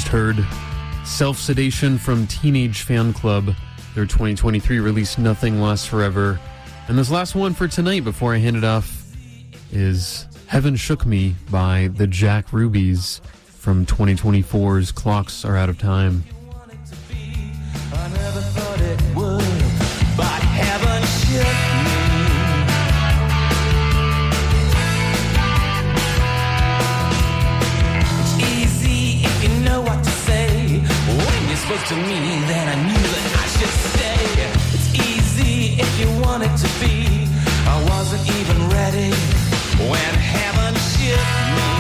just heard Self-Sedation from Teenage Fan Club, their 2023 release Nothing Lasts Forever. And this last one for tonight before I hand it off is Heaven Shook Me by the Jack Rubies from 2024's Clocks Are Out of Time. I never thought it would, but heaven shook me. It's easy if you know what to say. When you spoke to me, then I knew that I should stay. It's easy if you want it to be. I wasn't even ready when heaven shook me.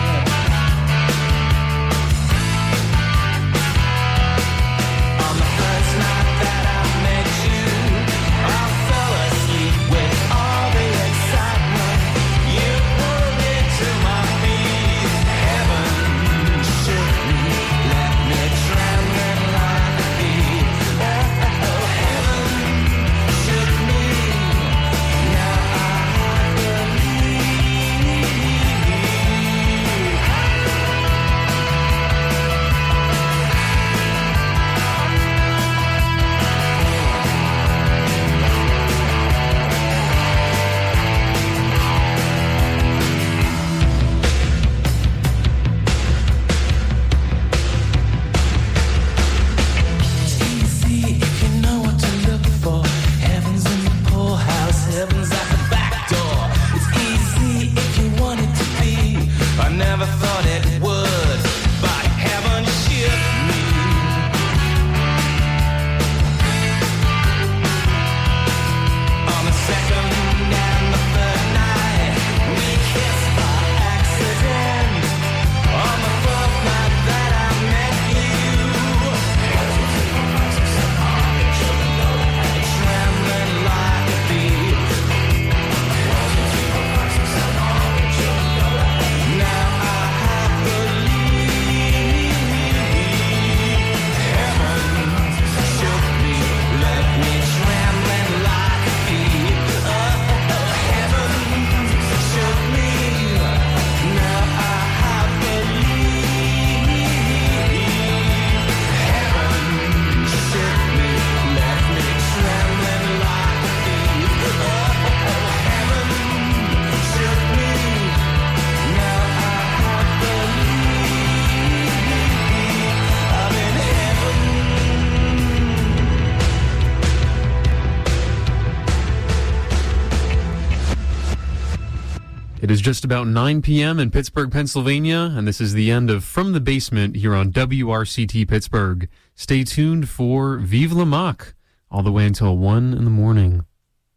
It is just about 9 p.m. in Pittsburgh, Pennsylvania, and this is the end of From the Basement here on WRCT Pittsburgh. Stay tuned for Vive la Mock all the way until 1 in the morning.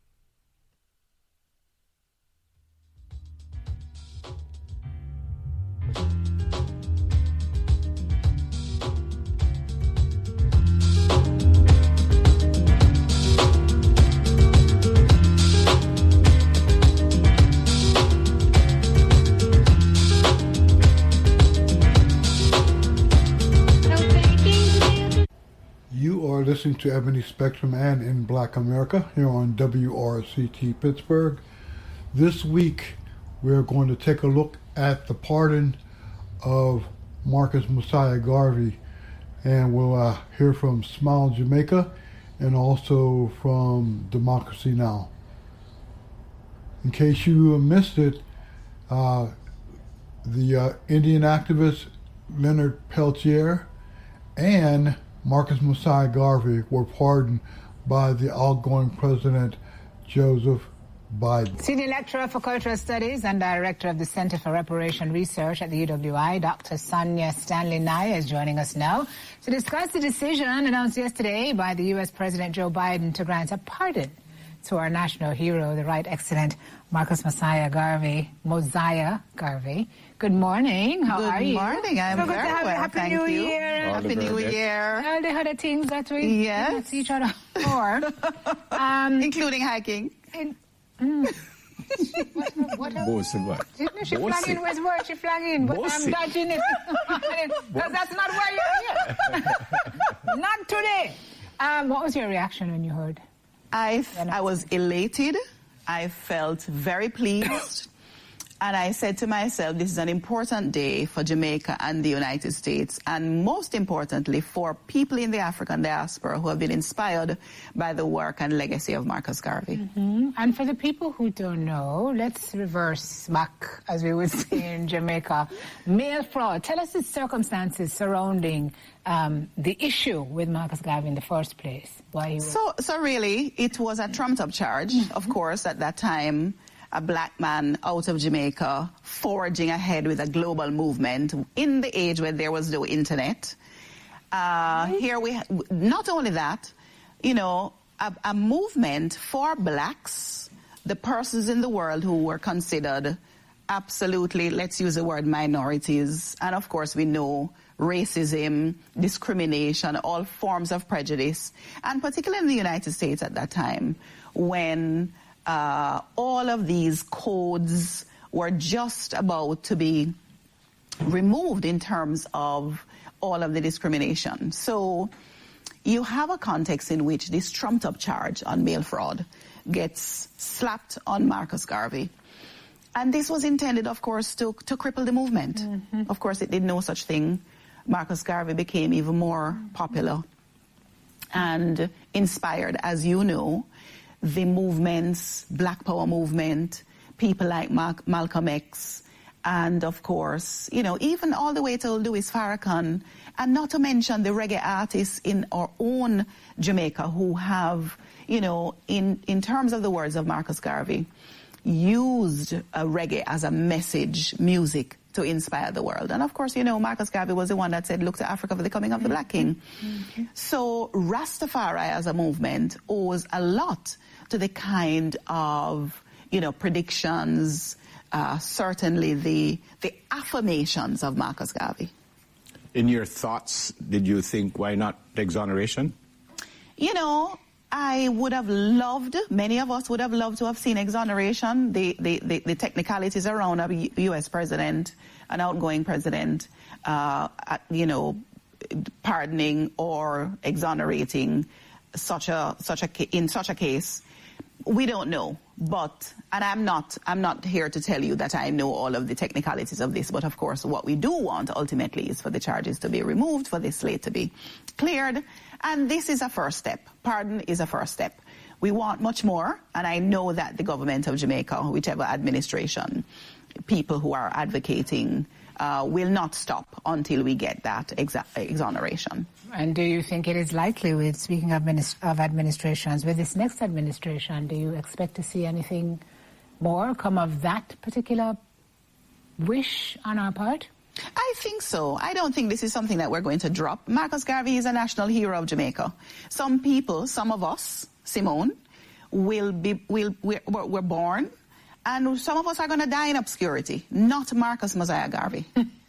You are listening to Ebony Spectrum and In Black America here on WRCT Pittsburgh. This week, we're going to take a look at the pardon of Marcus Mosiah Garvey, and we'll hear from Smile Jamaica and also from Democracy Now! In case you missed it, the Indian activist Leonard Peltier and Marcus Mosiah Garvey were pardoned by the outgoing President Joseph Biden. Senior Lecturer for Cultural Studies and Director of the Center for Reparation Research at the UWI, Dr. Sonia Stanley Nye, is joining us now to discuss the decision announced yesterday by the U.S. President Joe Biden to grant a pardon to our national hero, the Right Excellent Marcus Mosiah Garvey. Good morning. How are you? Good morning. I'm very well. Happy New Year. Happy New Year. All the other things that we yes. see each other for. Including hiking. What? She flag in with word, she flag in, but I'm dodging it. Because that's not why you're here. Not today. What was your reaction when you heard? I was elated. I felt very pleased. And I said to myself, this is an important day for Jamaica and the United States, and most importantly for people in the African diaspora who have been inspired by the work and legacy of Marcus Garvey. Mm-hmm. And for the people who don't know, let's reverse back, as we would say in Jamaica. Mail fraud. Tell us the circumstances surrounding the issue with Marcus Garvey in the first place. Why he was... So really, it was a trumped-up charge, of course, at that time. A black man out of Jamaica forging ahead with a global movement in the age when there was no internet. Here we, not only that, you know, a movement for blacks, the persons in the world who were considered absolutely, let's use the word minorities. And of course we know racism, discrimination, all forms of prejudice. And particularly in the United States at that time, when all of these codes were just about to be removed in terms of all of the discrimination. So you have a context in which this trumped-up charge on mail fraud gets slapped on Marcus Garvey. And this was intended, of course, to cripple the movement. Mm-hmm. Of course, it did no such thing. Marcus Garvey became even more popular and inspired, as you know, the movements, Black Power movement, people like Malcolm X, and of course, you know, even all the way to Louis Farrakhan, and not to mention the reggae artists in our own Jamaica who have, you know, in terms of the words of Marcus Garvey, used reggae as a message, music, to inspire the world. And of course, you know, Marcus Garvey was the one that said, look to Africa for the coming of the Black King. Mm-hmm. So Rastafari as a movement owes a lot to the kind of, you know, predictions, certainly the affirmations of Marcus Garvey. In your thoughts, did you think, why not exoneration? You know, I would have loved, many of us would have loved to have seen exoneration, the technicalities around a U.S. president, an outgoing president, you know, pardoning or exonerating in such a case. We don't know, but, and I'm not here to tell you that I know all of the technicalities of this, but of course what we do want ultimately is for the charges to be removed, for this slate to be cleared, and this is a first step. Pardon is a first step. We want much more, and I know that the government of Jamaica, whichever administration, people who are advocating will not stop until we get that exoneration. And do you think it is likely, with speaking of administrations, with this next administration, do you expect to see anything more come of that particular wish on our part? I think so. I don't think this is something that we're going to drop. Marcus Garvey is a national hero of Jamaica. Some people, some of us, Simone, we're born, and some of us are going to die in obscurity, not Marcus Mosiah Garvey.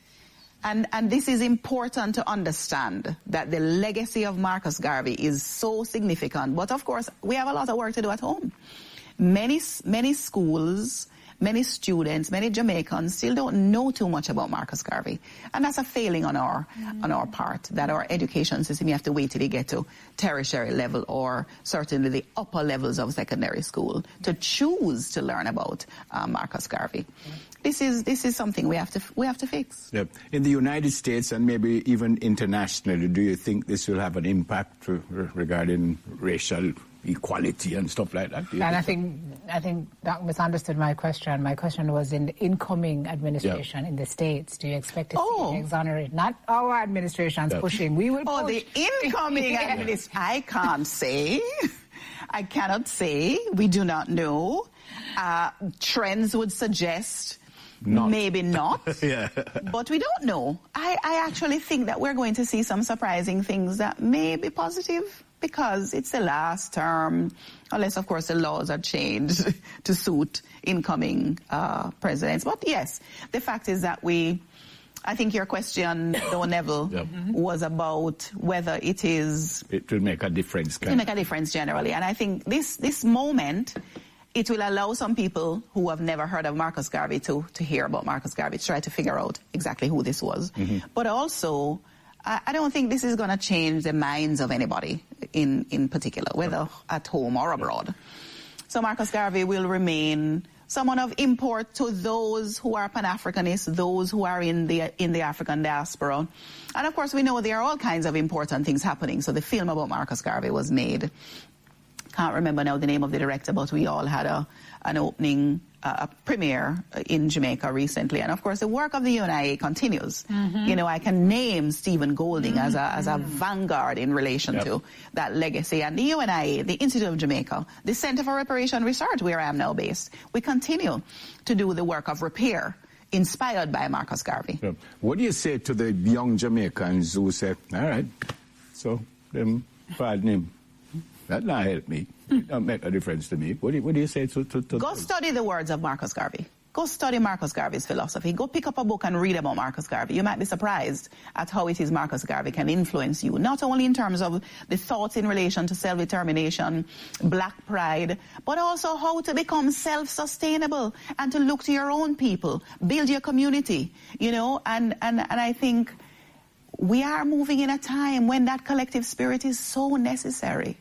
And this is important to understand, that the legacy of Marcus Garvey is so significant. But of course, we have a lot of work to do at home. Many schools, many students, many Jamaicans still don't know too much about Marcus Garvey. And that's a failing on our part, that our education system, you have to wait till you get to tertiary level or certainly the upper levels of secondary school to choose to learn about Marcus Garvey. This is something we have to fix. Yep. In the United States and maybe even internationally, do you think this will have an impact regarding racial equality and stuff like that? And I think Doc misunderstood my question. My question was in the incoming administration in the States. Do you expect to see exonerate? Not our administration's pushing. We will push. The incoming administration. I can't say. I cannot say. We do not know. Trends would suggest maybe not. Yeah. But we don't know. I actually think that we're going to see some surprising things that may be positive, because it's the last term, unless, of course, the laws are changed to suit incoming presidents. But yes, the fact is that I think your question, though, Neville, was about whether it will make a difference. It will make a difference generally. And I think this moment, it will allow some people who have never heard of Marcus Garvey to hear about Marcus Garvey, to try to figure out exactly who this was. Mm-hmm. But also, I don't think this is going to change the minds of anybody in particular, whether at home or abroad. So Marcus Garvey will remain someone of import to those who are Pan-Africanists, those who are in the African diaspora. And of course, we know there are all kinds of important things happening. So the film about Marcus Garvey was made. Can't remember now the name of the director, but we all had an opening, a premiere in Jamaica recently. And of course, the work of the UNIA continues. You know, I can name Stephen Golding as a vanguard in relation to that legacy. And the UNIA, the Institute of Jamaica, the Center for Reparation Research, where I am now based, we continue to do the work of repair inspired by Marcus Garvey. Yeah. What do you say to the young Jamaicans who say, all right, so them pardon him? That not help me. It don't make a difference to me. What do you say to Go study the words of Marcus Garvey. Go study Marcus Garvey's philosophy. Go pick up a book and read about Marcus Garvey. You might be surprised at how it is Marcus Garvey can influence you, not only in terms of the thoughts in relation to self-determination, black pride, but also how to become self-sustainable and to look to your own people, build your community, you know, and I think we are moving in a time when that collective spirit is so necessary.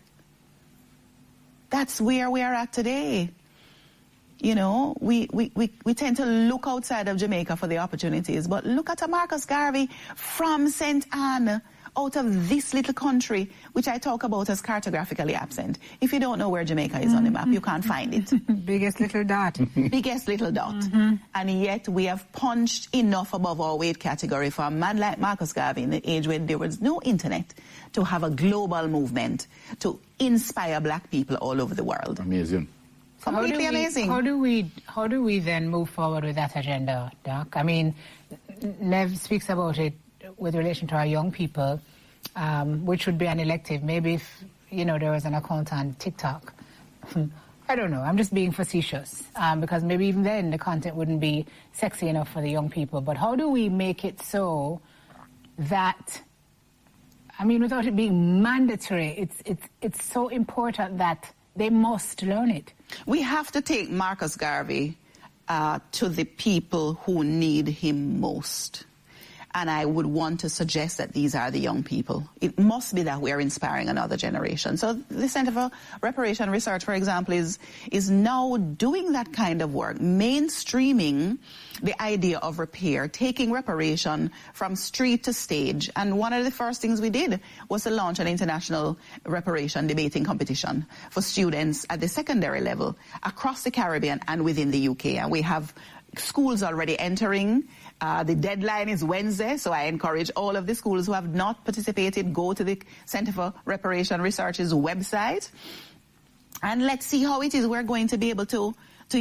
That's where we are at today. You know, we tend to look outside of Jamaica for the opportunities, but look at a Marcus Garvey from St. Anne, out of this little country, which I talk about as cartographically absent. If you don't know where Jamaica is on the map, you can't find it. Biggest little dot. Biggest little dot. And yet we have punched enough above our weight category for a man like Marcus Garvey in the age when there was no internet to have a global movement to inspire black people all over the world. Amazing. Completely amazing. How do we then move forward with that agenda, Doc? I mean, Nev speaks about it with relation to our young people, which would be an elective. Maybe if, you know, there was an account on TikTok. I don't know. I'm just being facetious because maybe even then the content wouldn't be sexy enough for the young people. But how do we make it so that, I mean, without it being mandatory, it's so important that they must learn it? We have to take Marcus Garvey to the people who need him most. And I would want to suggest that these are the young people. It must be that we're inspiring another generation. So the Center for Reparation Research, for example, is now doing that kind of work, mainstreaming the idea of repair, taking reparation from street to stage. And one of the first things we did was to launch an international reparation debating competition for students at the secondary level across the Caribbean and within the UK. And we have schools already entering. The deadline is Wednesday, so I encourage all of the schools who have not participated, go to the Center for Reparation Research's website, and let's see how it is we're going to be able to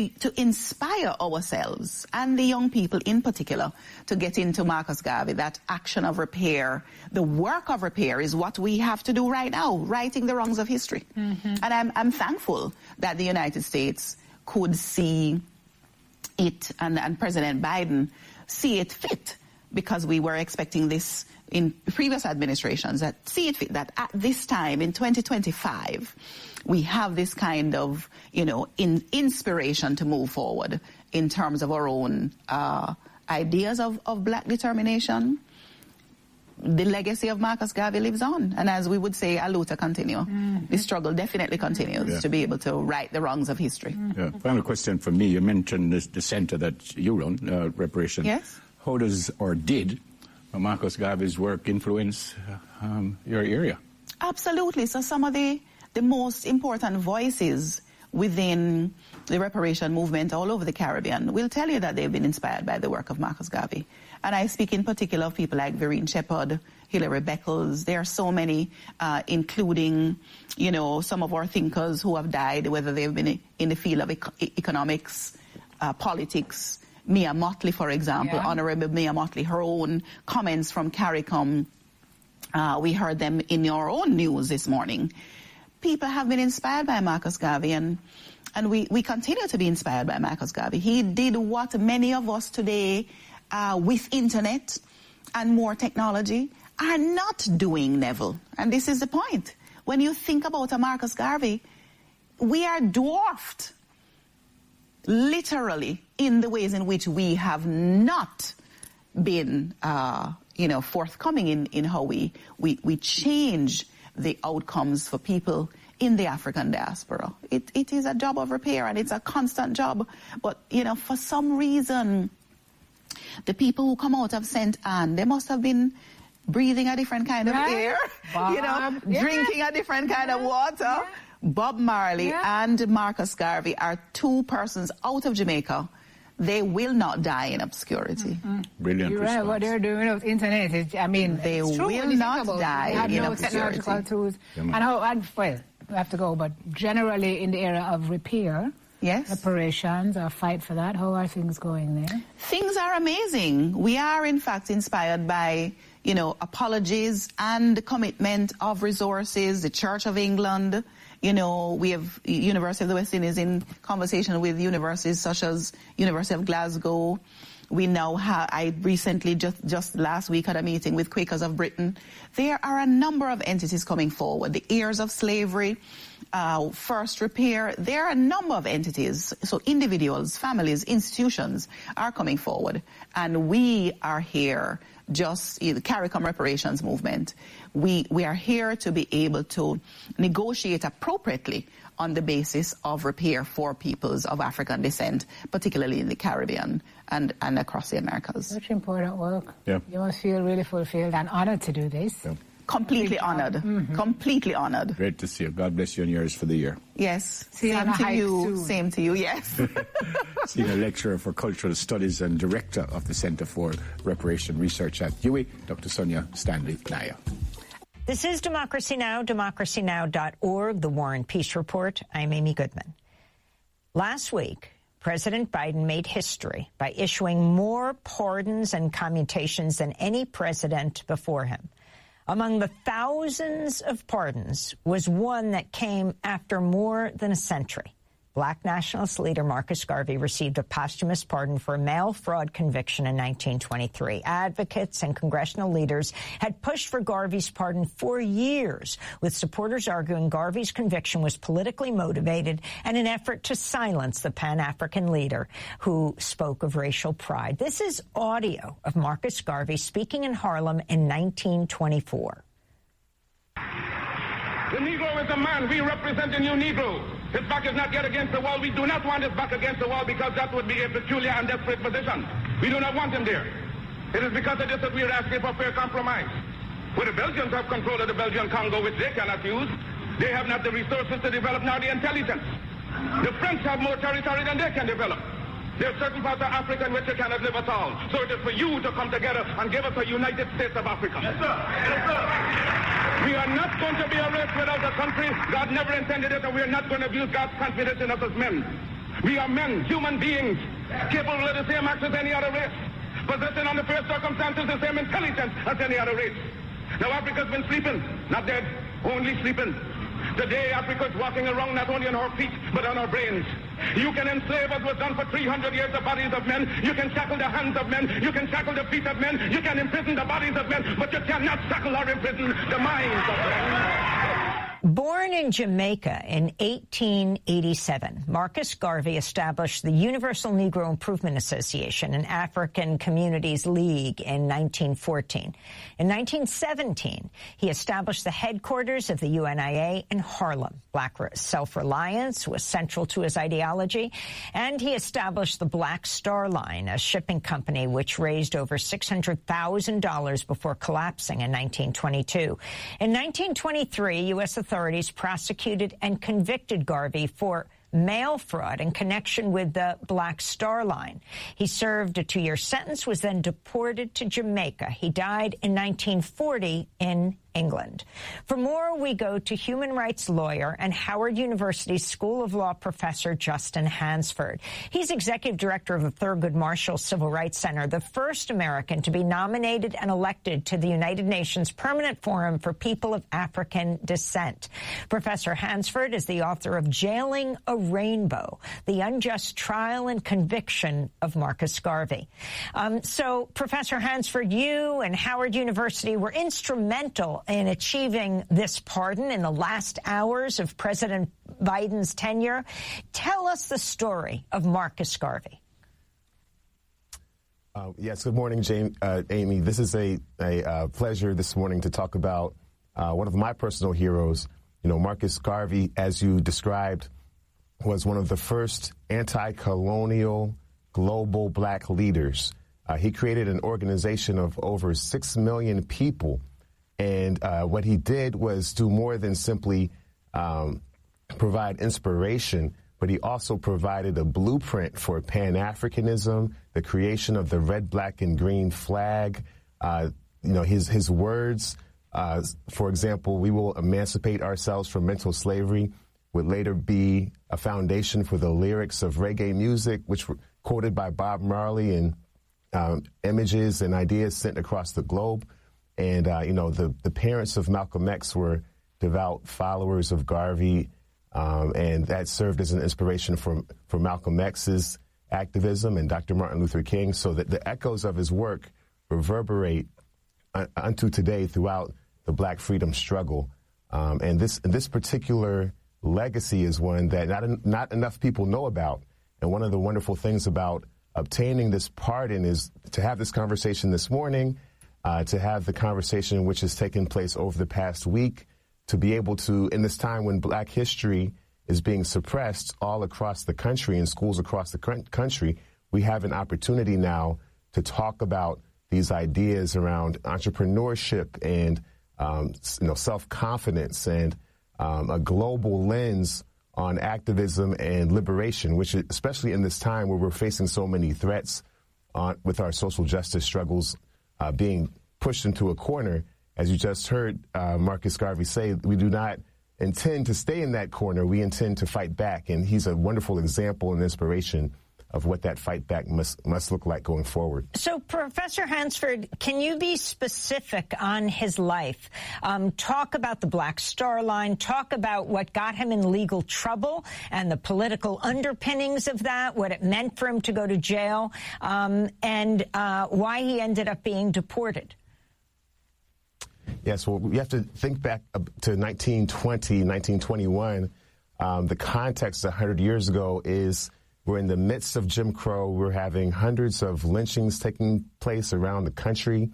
inspire ourselves and the young people in particular to get into Marcus Garvey. That action of repair, the work of repair is what we have to do right now, righting the wrongs of history. And I'm thankful that the United States could see it, and President Biden see it fit, because we were expecting this in previous administrations, that see it fit that at this time in 2025 we have this kind of, you know, inspiration to move forward in terms of our own ideas of black determination. The legacy of Marcus Garvey lives on, and as we would say, a luta continua. The struggle definitely continues to be able to right the wrongs of history. Final question for me. You mentioned the center that you run, Reparation. Yes. How does, or did, Marcus Garvey's work influence your area? Absolutely. So some of the most important voices within the reparation movement all over the Caribbean will tell you that they've been inspired by the work of Marcus Garvey. And I speak in particular of people like Vereen Shepherd, Hilary Beckles. There are so many, including, you know, some of our thinkers who have died, whether they've been in the field of economics, politics. Mia Motley, for example, Honorable Mia Motley, her own comments from CARICOM, we heard them in your own news this morning. People have been inspired by Marcus Garvey, and we continue to be inspired by Marcus Garvey. He did what many of us today, with internet and more technology, are not doing, Neville. And this is the point. When you think about a Marcus Garvey, we are dwarfed, literally, in the ways in which we have not been, you know, forthcoming in how we change the outcomes for people in the African diaspora. It is a job of repair, and it's a constant job. But, for some reason, the people who come out of St. Anne, they must have been breathing a different kind of air, drinking a different kind of water. Yeah. Bob Marley and Marcus Garvey are two persons out of Jamaica. They will not die in obscurity. Brilliant You're response. right. What they're doing with internet is, they will not die in obscurity. They have no technological tools. We have to go, but generally in the area of repair, reparations or fight for that, how are things going there? Things are amazing. We are, in fact, inspired by, apologies and the commitment of resources, the Church of England. We have University of the West Indies in conversation with universities such as University of Glasgow. We now have, I recently, just last week, had a meeting with Quakers of Britain. There are a number of entities coming forward. The Heirs of Slavery, First Repair. There are a number of entities. So individuals, families, institutions are coming forward. And we are here, the CARICOM reparations movement. We are here to be able to negotiate appropriately on the basis of repair for peoples of African descent, particularly in the Caribbean and across the Americas. Such important work. Yeah. You must feel really fulfilled and honored to do this. Yeah. Completely honored. Completely honored. Great to see you. God bless you and yours for the year. Yes. Same to you. Same to you, yes. Senior Lecturer for Cultural Studies and Director of the Center for Reparation Research at UWI, Dr. Sonia Stanley Naya. This is Democracy Now!, democracynow.org, the War and Peace Report. I'm Amy Goodman. Last week, President Biden made history by issuing more pardons and commutations than any president before him. Among the thousands of pardons was one that came after more than a century. Black nationalist leader Marcus Garvey received a posthumous pardon for a mail fraud conviction in 1923. Advocates and congressional leaders had pushed for Garvey's pardon for years, with supporters arguing Garvey's conviction was politically motivated and an effort to silence the Pan-African leader who spoke of racial pride. This is audio of Marcus Garvey speaking in Harlem in 1924. The Negro is a man. We represent the new Negro. His back is not yet against the wall. We do not want his back against the wall because that would be a peculiar and desperate position. We do not want him there. It is because of this that we are asking for fair compromise. Where the Belgians have control of the Belgian Congo, which they cannot use, they have not the resources to develop nor the intelligence. The French have more territory than they can develop. There are certain parts of Africa in which they cannot live at all. So it is for you to come together and give us a United States of Africa. Yes, sir. Yes, sir. We are not going to be a race without a country. God never intended it, and we are not going to abuse God's confidence in us as men. We are men, human beings, capable of the same acts as any other race, possessing under fair circumstances the same intelligence as any other race. Now Africa's been sleeping, not dead, only sleeping. Today, Africa is walking around not only on our feet, but on our brains. You can enslave, as was done for 300 years, the bodies of men. You can shackle the hands of men. You can shackle the feet of men. You can imprison the bodies of men, but you cannot shackle or imprison the minds of men. Born in Jamaica in 1887, Marcus Garvey established the Universal Negro Improvement Association and African Communities League in 1914. In 1917, he established the headquarters of the UNIA in Harlem. Black self-reliance was central to his ideology, and he established the Black Star Line, a shipping company which raised over $600,000 before collapsing in 1922. In 1923, U.S. authorities prosecuted and convicted Garvey for mail fraud in connection with the Black Star Line. He served a 2-year sentence, was then deported to Jamaica. He died in 1940 in England. For more, we go to human rights lawyer and Howard University School of Law professor Justin Hansford. He's executive director of the Thurgood Marshall Civil Rights Center, the first American to be nominated and elected to the United Nations Permanent Forum for People of African Descent. Professor Hansford is the author of Jailing a Rainbow, the unjust trial and conviction of Marcus Garvey. So, Professor Hansford, you and Howard University were instrumental in achieving this pardon in the last hours of President Biden's tenure. Tell us the story of Marcus Garvey. Yes, good morning, Amy. This is a pleasure this morning to talk about one of my personal heroes, Marcus Garvey, as you described, was one of the first anti-colonial global black leaders. He created an organization of over 6 million people. And what he did was do more than simply provide inspiration, but he also provided a blueprint for Pan-Africanism, the creation of the red, black, and green flag. His words, for example, we will emancipate ourselves from mental slavery, would later be a foundation for the lyrics of reggae music, which were quoted by Bob Marley, and images and ideas sent across the globe. And, the parents of Malcolm X were devout followers of Garvey, and that served as an inspiration for Malcolm X's activism and Dr. Martin Luther King, so that the echoes of his work reverberate unto today throughout the black freedom struggle. And this particular legacy is one that not enough people know about. And one of the wonderful things about obtaining this pardon is to have this conversation this morning, to have the conversation which has taken place over the past week, to be able to, in this time when black history is being suppressed all across the country, in schools across the country, we have an opportunity now to talk about these ideas around entrepreneurship and self-confidence and a global lens on activism and liberation, which especially in this time where we're facing so many threats with our social justice struggles being pushed into a corner. As you just heard Marcus Garvey say, we do not intend to stay in that corner. We intend to fight back. And he's a wonderful example and inspiration of what that fight back must look like going forward. So, Professor Hansford, can you be specific on his life? Talk about the Black Star Line, talk about what got him in legal trouble and the political underpinnings of that, what it meant for him to go to jail, and why he ended up being deported. Yes, well, we have to think back to 1920, 1921. The context 100 years ago is we're in the midst of Jim Crow. We're having hundreds of lynchings taking place around the country.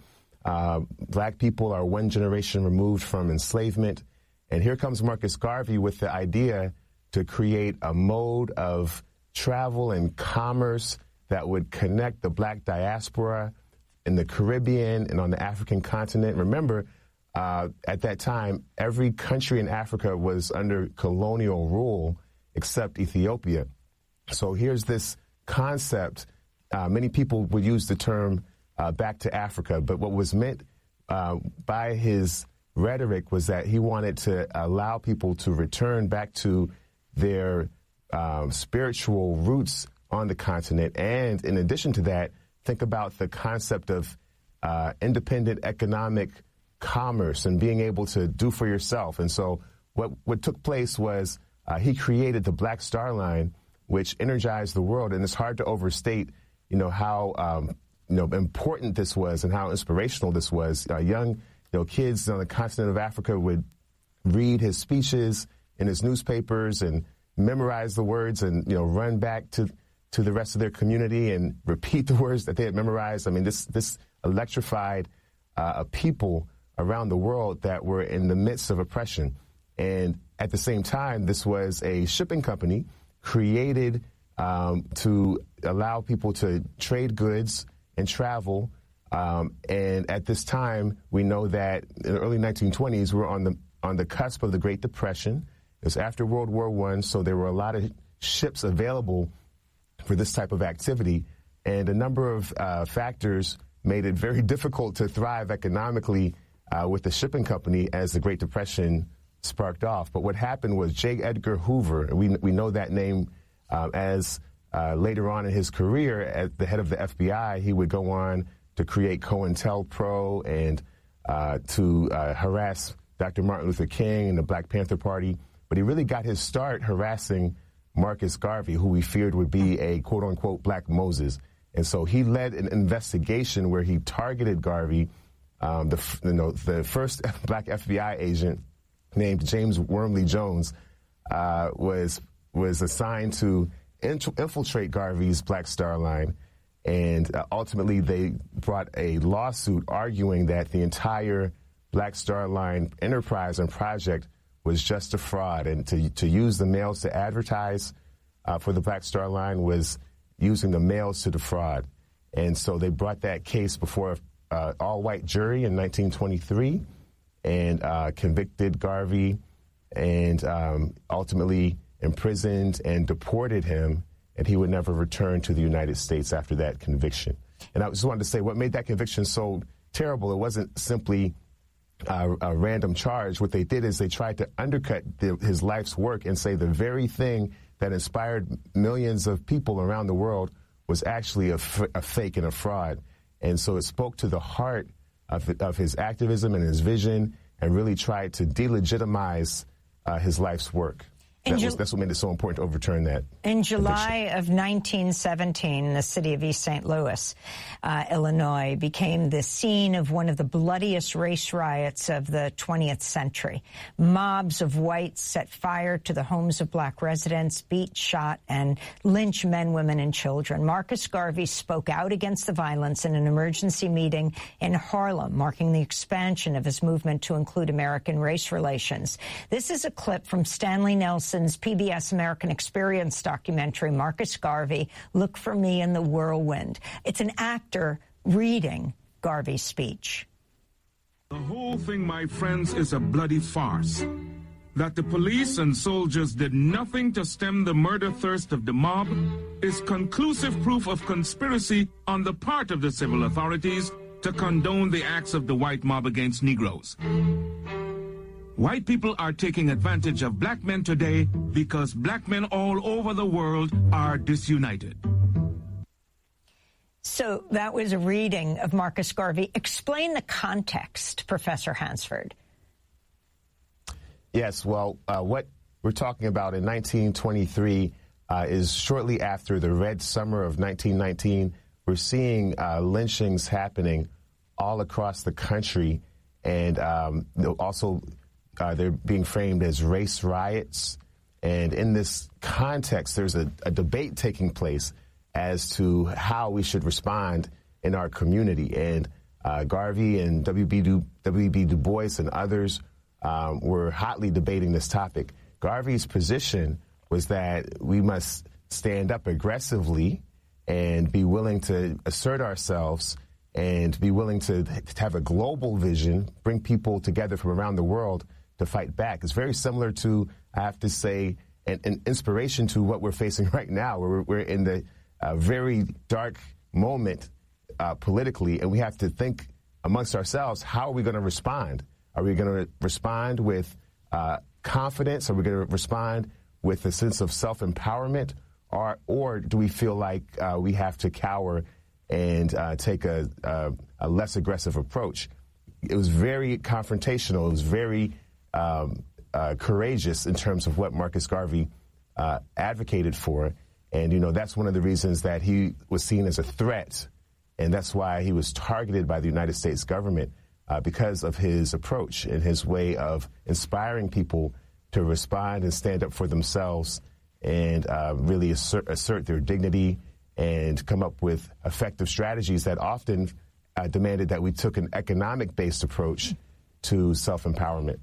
Black people are one generation removed from enslavement. And here comes Marcus Garvey with the idea to create a mode of travel and commerce that would connect the black diaspora in the Caribbean and on the African continent. Remember, at that time, every country in Africa was under colonial rule except Ethiopia. So here's this concept. Many people would use the term back to Africa, but what was meant by his rhetoric was that he wanted to allow people to return back to their spiritual roots on the continent. And in addition to that, think about the concept of independent economic commerce and being able to do for yourself. And so what took place was he created the Black Star Line, which energized the world. And it's hard to overstate, how, important this was and how inspirational this was. Young, kids on the continent of Africa would read his speeches in his newspapers and memorize the words and, run back to the rest of their community and repeat the words that they had memorized. I mean, this electrified a people around the world that were in the midst of oppression. And at the same time, this was a shipping company created to allow people to trade goods and travel. And at this time, we know that in the early 1920s, we're on the cusp of the Great Depression. It was after World War I, so there were a lot of ships available for this type of activity. And a number of factors made it very difficult to thrive economically with the shipping company as the Great Depression sparked off. But what happened was J. Edgar Hoover, and we know that name as later on in his career as the head of the FBI, he would go on to create COINTELPRO and to harass Dr. Martin Luther King and the Black Panther Party. But he really got his start harassing Marcus Garvey, who we feared would be a quote-unquote Black Moses. And so he led an investigation where he targeted Garvey. The first Black FBI agent named James Wormley Jones was assigned to infiltrate Garvey's Black Star Line. And ultimately, they brought a lawsuit arguing that the entire Black Star Line enterprise and project was just a fraud. And to use the males to advertise for the Black Star Line was using the males to defraud. And so they brought that case before an all-white jury in 1923 and convicted Garvey and ultimately imprisoned and deported him, and he would never return to the United States after that conviction. And I just wanted to say what made that conviction so terrible, it wasn't simply a random charge. What they did is they tried to undercut his life's work and say the very thing that inspired millions of people around the world was actually a fake and a fraud. And so it spoke to the heart of his activism and his vision and really tried to delegitimize his life's work. That's what made it so important to overturn that. In July of 1917, the city of East St. Louis, Illinois, became the scene of one of the bloodiest race riots of the 20th century. Mobs of whites set fire to the homes of black residents, beat, shot, and lynched men, women, and children. Marcus Garvey spoke out against the violence in an emergency meeting in Harlem, marking the expansion of his movement to include American race relations. This is a clip from Stanley Nelson's PBS American Experience documentary, Marcus Garvey, Look for Me in the Whirlwind. It's an actor reading Garvey's speech. The whole thing, my friends, is a bloody farce. That the police and soldiers did nothing to stem the murder thirst of the mob is conclusive proof of conspiracy on the part of the civil authorities to condone the acts of the white mob against Negroes. White people are taking advantage of black men today because black men all over the world are disunited. So that was a reading of Marcus Garvey. Explain the context, Professor Hansford. Yes, well, what we're talking about in 1923 is shortly after the Red Summer of 1919. We're seeing lynchings happening all across the country, and also they're being framed as race riots. And in this context, there's a debate taking place as to how we should respond in our community. And Garvey and W.B. Du Bois and others were hotly debating this topic. Garvey's position was that we must stand up aggressively and be willing to assert ourselves and be willing to have a global vision, bring people together from around the world to fight back. It's very similar to, I have to say, an inspiration to what we're facing right now, where we're in the very dark moment politically, and we have to think amongst ourselves, how are we going to respond? Are we going to respond with confidence? Are we going to respond with a sense of self-empowerment? Or do we feel like we have to cower and take a less aggressive approach? It was very confrontational. It was very courageous in terms of what Marcus Garvey advocated for. And, you know, that's one of the reasons that he was seen as a threat. And that's why he was targeted by the United States government because of his approach and his way of inspiring people to respond and stand up for themselves and really assert their dignity and come up with effective strategies that often demanded that we took an economic-based approach to self-empowerment.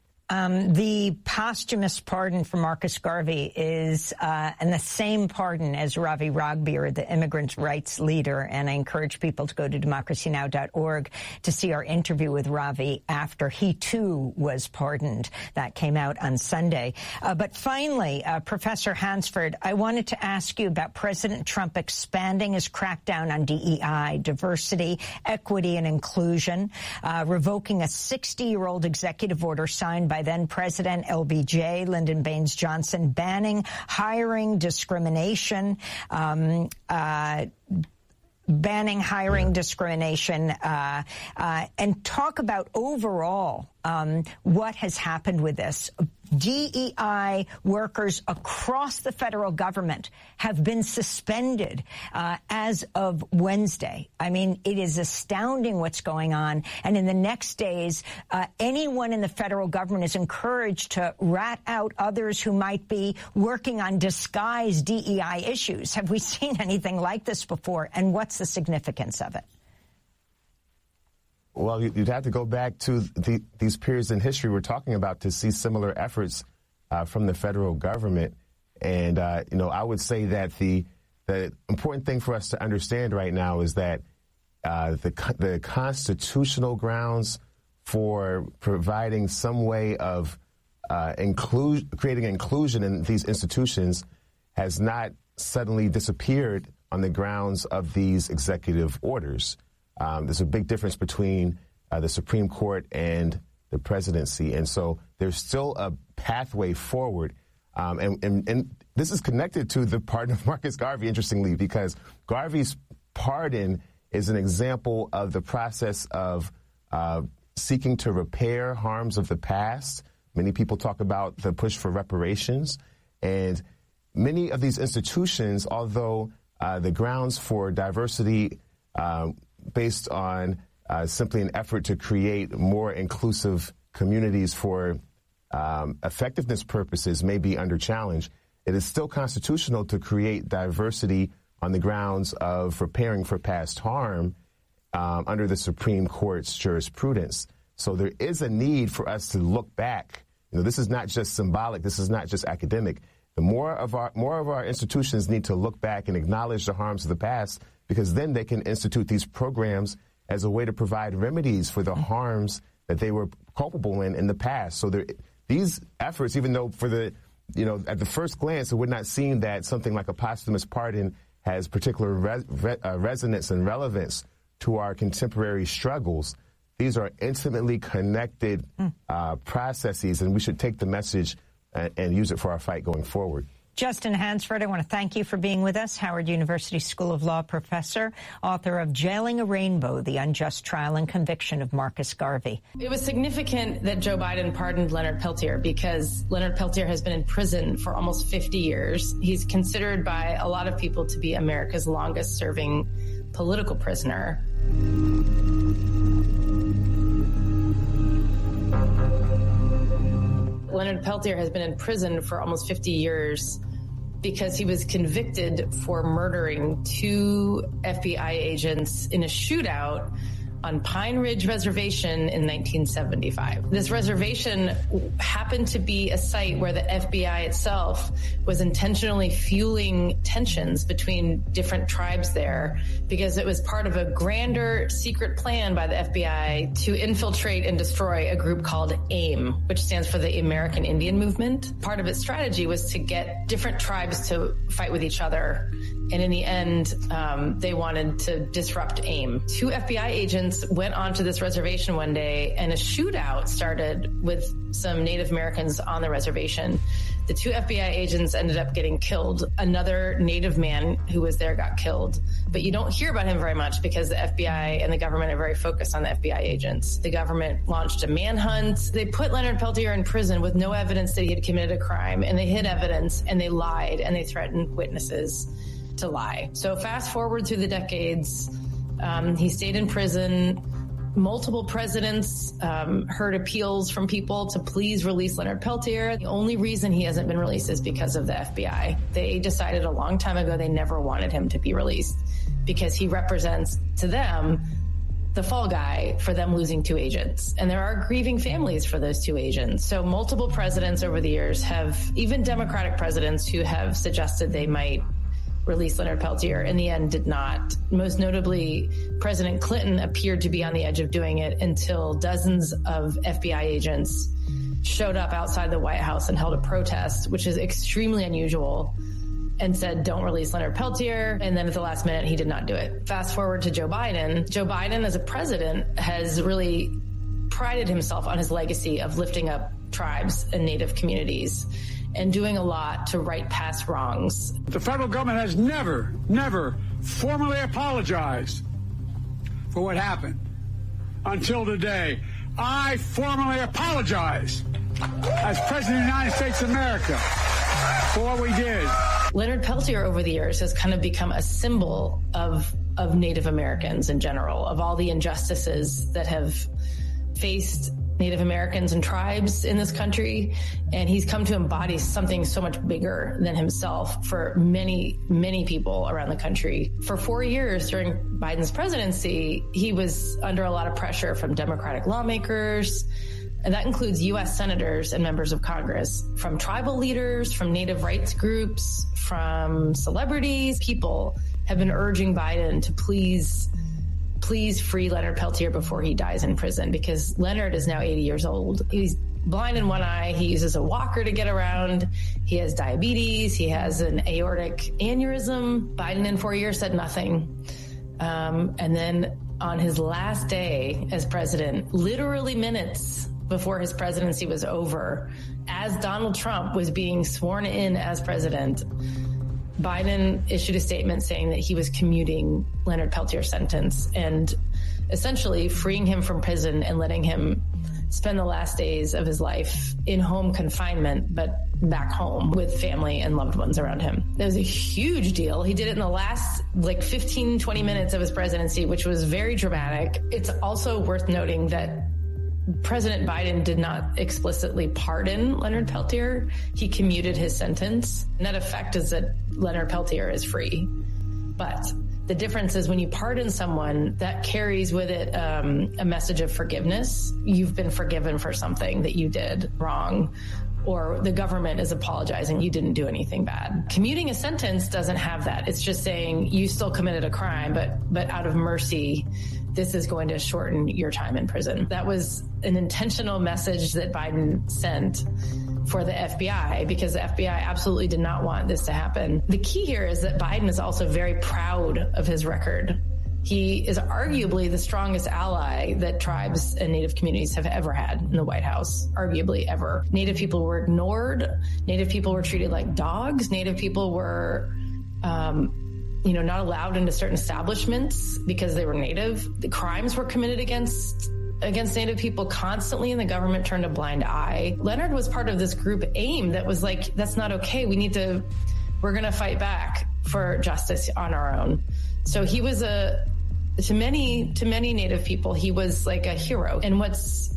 The posthumous pardon for Marcus Garvey is and the same pardon as Ravi Ragbir, the immigrant rights leader. And I encourage people to go to democracynow.org to see our interview with Ravi after he, too, was pardoned. That came out on Sunday. But finally, Professor Hansford, I wanted to ask you about President Trump expanding his crackdown on DEI, diversity, equity, and inclusion, revoking a 60-year-old executive order signed by then-President LBJ, Lyndon Baines Johnson, banning hiring discrimination, and talk about overall what has happened with this. DEI workers across the federal government have been suspended as of Wednesday. I mean, it is astounding what's going on. And in the next days, anyone in the federal government is encouraged to rat out others who might be working on disguised DEI issues. Have we seen anything like this before? And what's the significance of it? Well, you'd have to go back to these periods in history we're talking about to see similar efforts from the federal government. And, I would say that the important thing for us to understand right now is that the constitutional grounds for providing some way of creating inclusion in these institutions has not suddenly disappeared on the grounds of these executive orders. There's a big difference between the Supreme Court and the presidency. And so there's still a pathway forward. And this is connected to the pardon of Marcus Garvey, interestingly, because Garvey's pardon is an example of the process of seeking to repair harms of the past. Many people talk about the push for reparations. And many of these institutions, although the grounds for diversity based on simply an effort to create more inclusive communities for effectiveness purposes may be under challenge, it is still constitutional to create diversity on the grounds of repairing for past harm under the Supreme Court's jurisprudence. So there is a need for us to look back. This is not just symbolic. This is not just academic. The more of our institutions need to look back and acknowledge the harms of the past, because then they can institute these programs as a way to provide remedies for the harms that they were culpable in the past. So these efforts, even though at the first glance, it would not seem that something like a posthumous pardon has particular resonance and relevance to our contemporary struggles. These are intimately connected processes, and we should take the message and use it for our fight going forward. Justin Hansford, I want to thank you for being with us. Howard University School of Law professor, author of Jailing a Rainbow, The Unjust Trial and Conviction of Marcus Garvey. It was significant that Joe Biden pardoned Leonard Peltier because Leonard Peltier has been in prison for almost 50 years. He's considered by a lot of people to be America's longest serving political prisoner. Leonard Peltier has been in prison for almost 50 years because he was convicted for murdering 2 FBI agents in a shootout on Pine Ridge Reservation in 1975. This reservation happened to be a site where the FBI itself was intentionally fueling tensions between different tribes there because it was part of a grander secret plan by the FBI to infiltrate and destroy a group called AIM, which stands for the American Indian Movement. Part of its strategy was to get different tribes to fight with each other. And in the end, they wanted to disrupt AIM. 2 FBI agents went onto this reservation one day, and a shootout started with some Native Americans on the reservation. The 2 FBI agents ended up getting killed. Another Native man who was there got killed. But you don't hear about him very much because the FBI and the government are very focused on the FBI agents. The government launched a manhunt. They put Leonard Peltier in prison with no evidence that he had committed a crime, and they hid evidence, and they lied, and they threatened witnesses to lie. So fast forward through the decades, he stayed in prison. Multiple presidents heard appeals from people to please release Leonard Peltier. The only reason he hasn't been released is because of the FBI. They decided a long time ago they never wanted him to be released because he represents to them the fall guy for them losing 2 agents. And there are grieving families for those 2 agents. So multiple presidents over the years have, even Democratic presidents who have suggested they might release Leonard Peltier, in the end did not. Most notably, President Clinton appeared to be on the edge of doing it until dozens of FBI agents showed up outside the White House and held a protest, which is extremely unusual, and said, don't release Leonard Peltier. And then at the last minute, he did not do it. Fast forward to Joe Biden. Joe Biden, as a president, has really prided himself on his legacy of lifting up tribes and Native communities and doing a lot to right past wrongs. The federal government has never formally apologized for what happened until today. I formally apologize as President of the United States of America for what we did. Leonard Peltier over the years has kind of become a symbol of Native Americans in general, of all the injustices that have faced Native Americans and tribes in this country, and he's come to embody something so much bigger than himself for many, many people around the country. For 4 years during Biden's presidency, he was under a lot of pressure from Democratic lawmakers, and that includes U.S. senators and members of Congress, from tribal leaders, from Native rights groups, from celebrities. People have been urging Biden to please free Leonard Peltier before he dies in prison, because Leonard is now 80 years old. He's blind in one eye. He uses a walker to get around. He has diabetes. He has an aortic aneurysm. Biden in 4 years said nothing. And then on his last day as president, literally minutes before his presidency was over, as Donald Trump was being sworn in as president, Biden issued a statement saying that he was commuting Leonard Peltier's sentence and essentially freeing him from prison and letting him spend the last days of his life in home confinement, but back home with family and loved ones around him. It was a huge deal. He did it in the last 15, 20 minutes of his presidency, which was very dramatic. It's also worth noting that President Biden did not explicitly pardon Leonard Peltier. He commuted his sentence. Net effect is that Leonard Peltier is free. But the difference is when you pardon someone, that carries with it a message of forgiveness. You've been forgiven for something that you did wrong, or the government is apologizing you didn't do anything bad. Commuting a sentence doesn't have that. It's just saying you still committed a crime, but out of mercy, this is going to shorten your time in prison. That was an intentional message that Biden sent for the FBI, because the FBI absolutely did not want this to happen. The key here is that Biden is also very proud of his record. He is arguably the strongest ally that tribes and Native communities have ever had in the White House, arguably ever. Native people were ignored. Native people were treated like dogs. Native people were not allowed into certain establishments because they were Native. The crimes were committed against Native people constantly, and the government turned a blind eye. Leonard was part of this group AIM that was like, that's not okay. We're going to fight back for justice on our own. So he was to many Native people, he was like a hero. And what's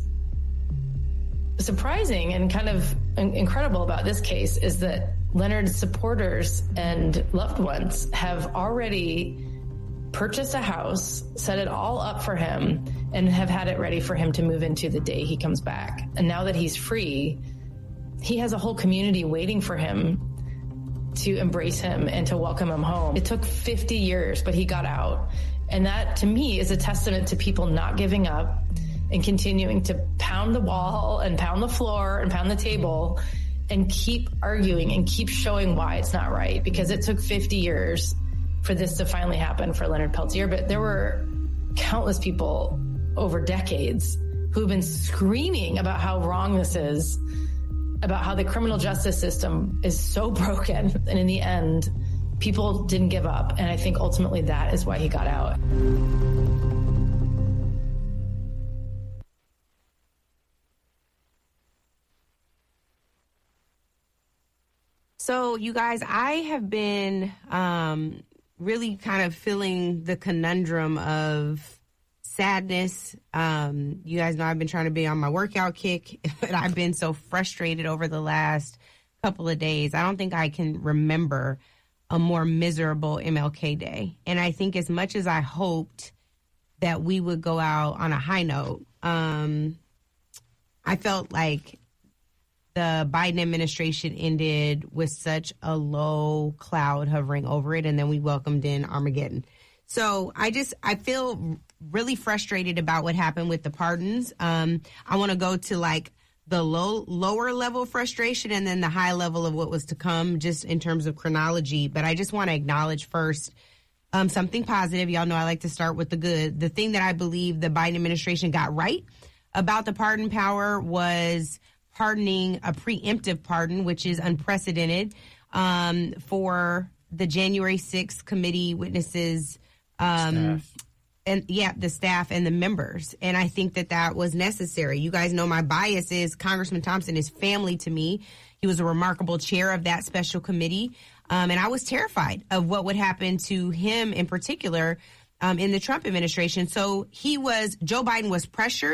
surprising and kind of incredible about this case is that Leonard's supporters and loved ones have already purchased a house, set it all up for him, and have had it ready for him to move into the day he comes back. And now that he's free, he has a whole community waiting for him to embrace him and to welcome him home. It took 50 years, but he got out. And that, to me, is a testament to people not giving up and continuing to pound the wall and pound the floor and pound the table and keep arguing and keep showing why it's not right. Because it took 50 years for this to finally happen for Leonard Peltier. But there were countless people over decades who've been screaming about how wrong this is, about how the criminal justice system is so broken. And in the end, people didn't give up. And I think ultimately that is why he got out. So, you guys, I have been really kind of feeling the conundrum of sadness. You guys know I've been trying to be on my workout kick, but I've been so frustrated over the last couple of days. I don't think I can remember a more miserable MLK Day. And I think as much as I hoped that we would go out on a high note, I felt like the Biden administration ended with such a low cloud hovering over it, and then we welcomed in Armageddon. So I feel really frustrated about what happened with the pardons. I want to go to like the lower level frustration and then the high level of what was to come just in terms of chronology. But I just want to acknowledge first something positive. Y'all know I like to start with the good. The thing that I believe the Biden administration got right about the pardon power was pardoning a preemptive pardon, which is unprecedented for the January 6th committee witnesses, the staff and the members. And I think that was necessary. You guys know my bias is Congressman Thompson is family to me. He was a remarkable chair of that special committee. And I was terrified of what would happen to him in particular in the Trump administration. So Joe Biden was pressured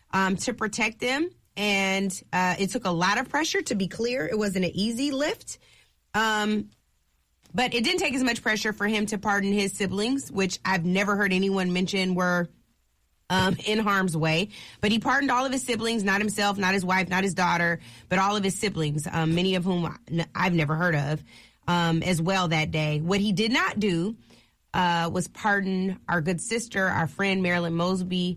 to protect them. And it took a lot of pressure, to be clear. It wasn't an easy lift. But it didn't take as much pressure for him to pardon his siblings, which I've never heard anyone mention were in harm's way. But he pardoned all of his siblings, not himself, not his wife, not his daughter, but all of his siblings, many of whom I've never heard of as well that day. What he did not do was pardon our good sister, our friend Marilyn Mosby.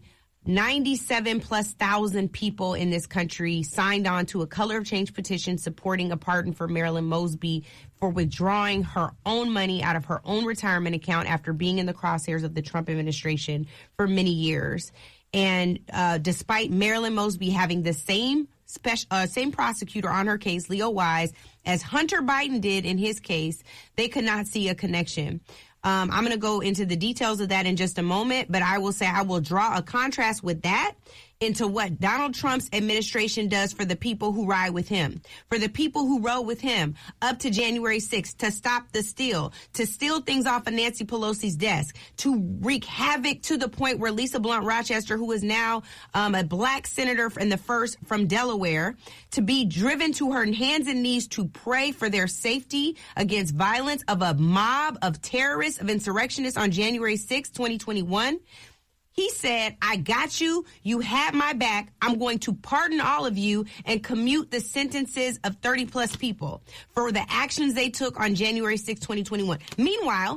97,000+ people in this country signed on to a Color of Change petition supporting a pardon for Marilyn Mosby for withdrawing her own money out of her own retirement account after being in the crosshairs of the Trump administration for many years. And despite Marilyn Mosby having the same prosecutor on her case, Leo Wise, as Hunter Biden did in his case, they could not see a connection. I'm going to go into the details of that in just a moment, but I will say I will draw a contrast with that into what Donald Trump's administration does for the people who ride with him, for the people who rode with him up to January 6th to stop the steal, to steal things off of Nancy Pelosi's desk, to wreak havoc to the point where Lisa Blunt Rochester, who is now a black senator in the first from Delaware, to be driven to her hands and knees to pray for their safety against violence of a mob of terrorists, of insurrectionists on January 6th, 2021. He said, I got you. You have my back. I'm going to pardon all of you and commute the sentences of 30+ people for the actions they took on January 6, 2021. Meanwhile,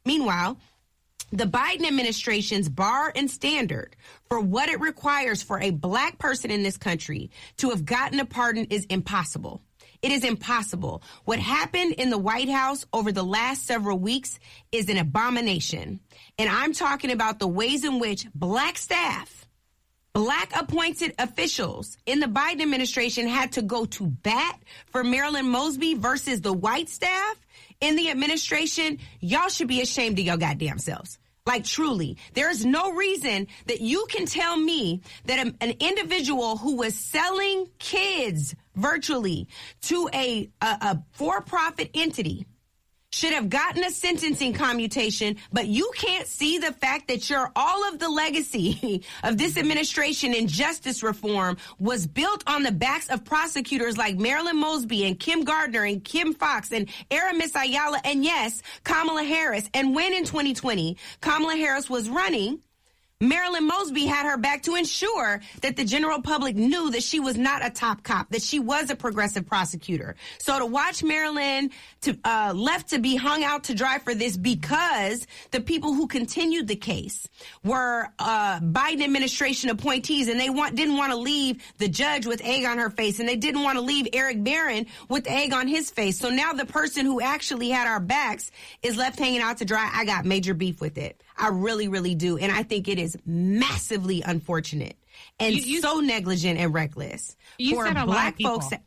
the Biden administration's bar and standard for what it requires for a black person in this country to have gotten a pardon is impossible. It is impossible. What happened in the White House over the last several weeks is an abomination. And I'm talking about the ways in which black staff, black appointed officials in the Biden administration had to go to bat for Marilyn Mosby versus the white staff in the administration. Y'all should be ashamed of your goddamn selves. Like, truly, there is no reason that you can tell me that an individual who was selling kids virtually to a for-profit entity should have gotten a sentencing commutation, but you can't see the fact that all of the legacy of this administration in justice reform was built on the backs of prosecutors like Marilyn Mosby and Kim Gardner and Kim Foxx and Aramis Ayala and, yes, Kamala Harris. And when in 2020 Kamala Harris was running, Marilyn Mosby had her back to ensure that the general public knew that she was not a top cop, that she was a progressive prosecutor. So to watch Marilyn left to be hung out to dry for this because the people who continued the case were Biden administration appointees, and they didn't want to leave the judge with egg on her face, and they didn't want to leave Eric Barron with egg on his face. So now the person who actually had our backs is left hanging out to dry. I got major beef with it. I really, really do. And I think it is massively unfortunate and so negligent and reckless for said a black lot of folks.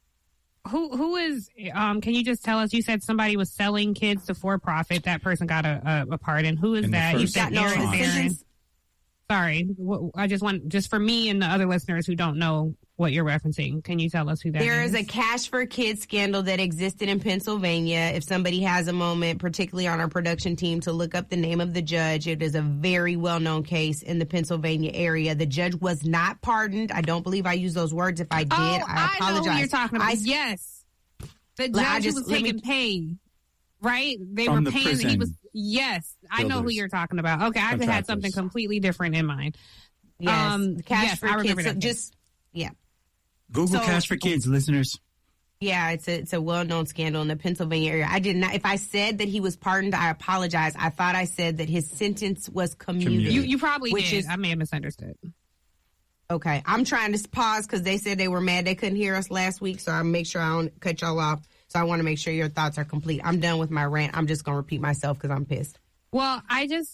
Who is, can you just tell us, you said somebody was selling kids to for-profit. That person got a pardon. Who is that? You said Eric Barron. Sorry. I just want, just for me and the other listeners who don't know what you're referencing, can you tell us who that is? There is a Cash for Kids scandal that existed in Pennsylvania. If somebody has a moment, particularly on our production team, to look up the name of the judge, it is a very well-known case in the Pennsylvania area. The judge was not pardoned. I don't believe I used those words. If I did, I apologize. I know who you're talking about. Yes. The judge was taking pay, right? They From were the paying. He was, prison yes, I know who you're talking about. Okay, I had something completely different in mind. Yes, Cash yes, for I remember Kids. So that. just, yeah. Google Cash for Kids, listeners. Yeah, it's a well-known scandal in the Pennsylvania area. I did not. If I said that he was pardoned, I apologize. I thought I said that his sentence was commuted. You probably did. I may have misunderstood. Okay, I'm trying to pause because they said they were mad they couldn't hear us last week, so I'll make sure I don't cut y'all off. So I want to make sure your thoughts are complete. I'm done with my rant. I'm just going to repeat myself because I'm pissed. Well, I just,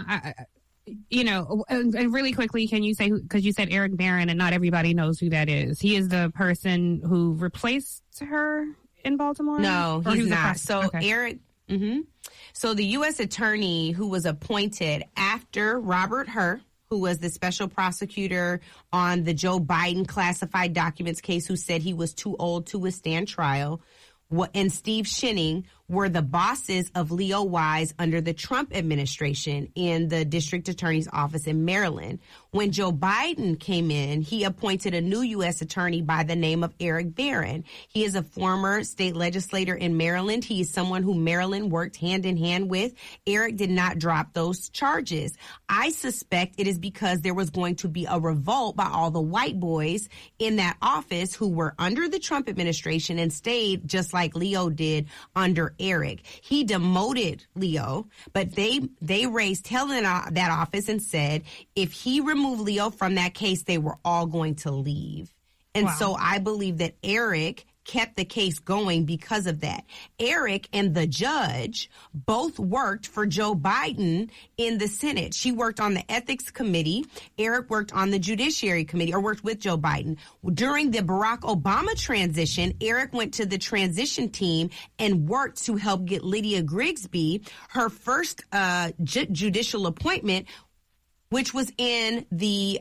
and really quickly, can you say, because you said Eric Barron and not everybody knows who that is. He is the person who replaced her in Baltimore? No, he's not. So okay. Eric, so the U.S. attorney who was appointed after Robert Hur, who was the special prosecutor on the Joe Biden classified documents case, who said he was too old to withstand trial, and Steve Shinning were the bosses of Leo Wise under the Trump administration in the district attorney's office in Maryland. When Joe Biden came in, he appointed a new U.S. attorney by the name of Eric Barron. He is a former state legislator in Maryland. He is someone who Maryland worked hand in hand with. Eric did not drop those charges. I suspect it is because there was going to be a revolt by all the white boys in that office who were under the Trump administration and stayed just like Leo did under Eric. He demoted Leo, but they raised hell in that office and said if he removed Leo from that case, they were all going to leave. And so I believe that Eric kept the case going because of that. Eric and the judge both worked for Joe Biden in the Senate. She worked on the ethics committee. Eric worked on the judiciary committee, or worked with Joe Biden. During the Barack Obama transition, Eric went to the transition team and worked to help get Lydia Grigsby her first judicial appointment, which was in the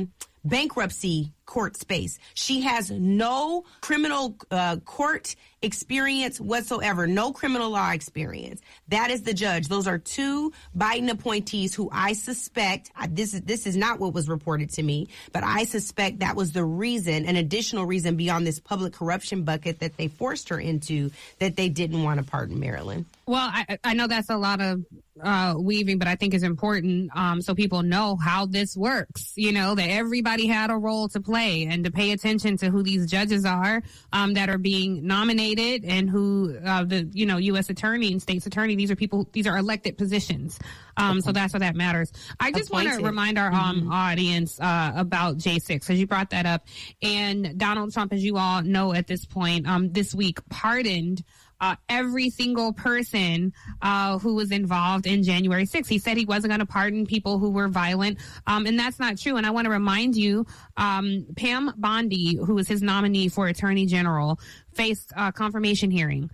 bankruptcy court space. She has no criminal court experience whatsoever, no criminal law experience. That is the judge. Those are two Biden appointees who I suspect, this is not what was reported to me, but I suspect that was the reason, an additional reason beyond this public corruption bucket that they forced her into, that they didn't want to pardon Maryland. Well, I know that's a lot of weaving, but I think it's important so people know how this works, you know, that everybody had a role to play and to pay attention to who these judges are that are being nominated and who the, you know, U.S. attorney and state's attorney, these are elected positions. So that's what that matters. I just want to remind our audience about J6, because you brought that up. And Donald Trump, as you all know at this point, this week pardoned every single person who was involved in January 6th. He said he wasn't going to pardon people who were violent, and that's not true. And I want to remind you, Pam Bondi, who was his nominee for Attorney General, faced a confirmation hearing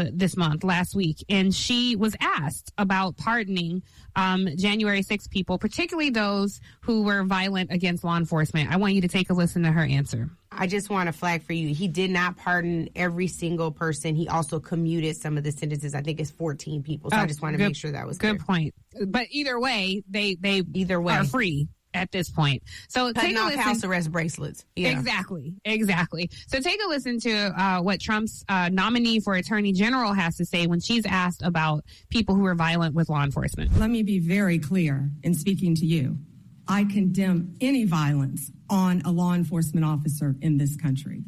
last week, and she was asked about pardoning January 6th people, particularly those who were violent against law enforcement. I want you to take a listen to her answer. I just want to flag for you, he did not pardon every single person. He also commuted some of the sentences. I think it's 14 people. So I just want to make sure that was good point. But either way, they are free at this point. So cutting off house arrest bracelets. Yeah. Exactly. So take a listen to what Trump's nominee for Attorney General has to say when she's asked about people who are violent with law enforcement. Let me be very clear in speaking to you. I condemn any violence on a law enforcement officer in this country.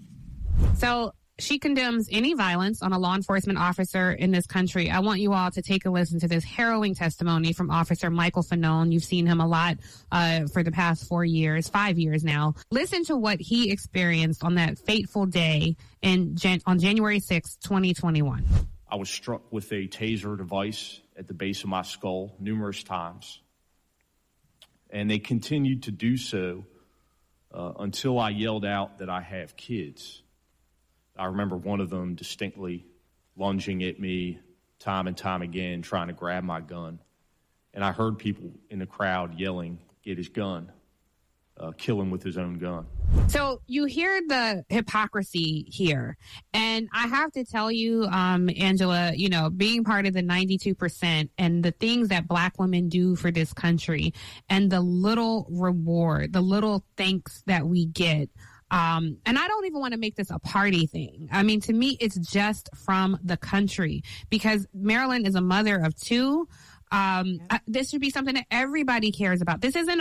So she condemns any violence on a law enforcement officer in this country. I want you all to take a listen to this harrowing testimony from Officer Michael Fanone. You've seen him a lot for the past 5 years now. Listen to what he experienced on that fateful day on January 6, 2021. I was struck with a taser device at the base of my skull numerous times. And they continued to do so until I yelled out that I have kids. I remember one of them distinctly lunging at me time and time again, trying to grab my gun. And I heard people in the crowd yelling, "Get his gun," kill him with his own gun. So you hear the hypocrisy here. And I have to tell you, Angela, you know, being part of the 92% and the things that Black women do for this country and the little reward, the little thanks that we get. And I don't even want to make this a party thing. I mean, to me, it's just from the country, because Maryland is a mother of two. This should be something that everybody cares about. This isn't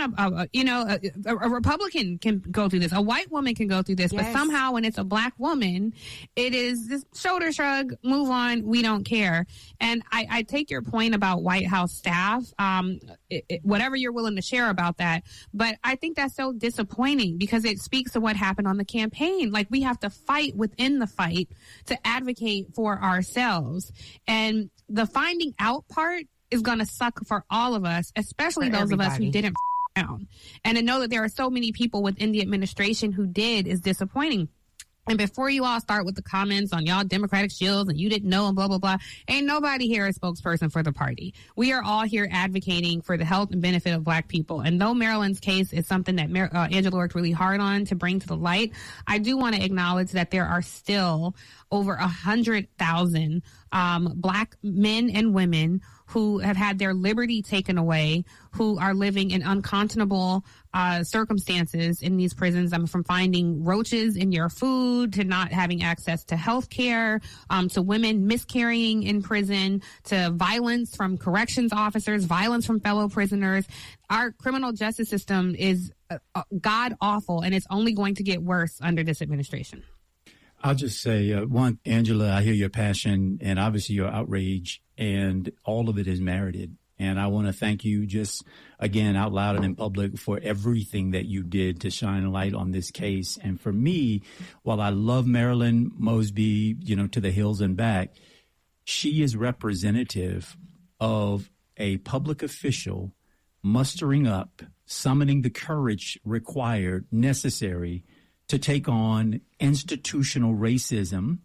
a Republican can go through this. A white woman can go through this, but somehow when it's a Black woman, it is this shoulder shrug, move on, we don't care. And I take your point about White House staff, whatever you're willing to share about that. But I think that's so disappointing because it speaks to what happened on the campaign. Like, we have to fight within the fight to advocate for ourselves. And the finding out part is going to suck for all of us, especially those of us who didn't down. And to know that there are so many people within the administration who did is disappointing. And before you all start with the comments on y'all Democratic shields and you didn't know and blah, blah, blah, ain't nobody here a spokesperson for the party. We are all here advocating for the health and benefit of Black people. And though Maryland's case is something that Angela worked really hard on to bring to the light, I do want to acknowledge that there are still over 100,000 Black men and women who have had their liberty taken away, who are living in unconscionable circumstances in these prisons. From finding roaches in your food, to not having access to health care, to women miscarrying in prison, to violence from corrections officers, violence from fellow prisoners. Our criminal justice system is god awful, and it's only going to get worse under this administration. I'll just say, one, Angela, I hear your passion and obviously your outrage, and all of it is merited. And I want to thank you just, again, out loud and in public for everything that you did to shine a light on this case. And for me, while I love Marilyn Mosby, to the hills and back, she is representative of a public official mustering up, summoning the courage required, necessary to take on institutional racism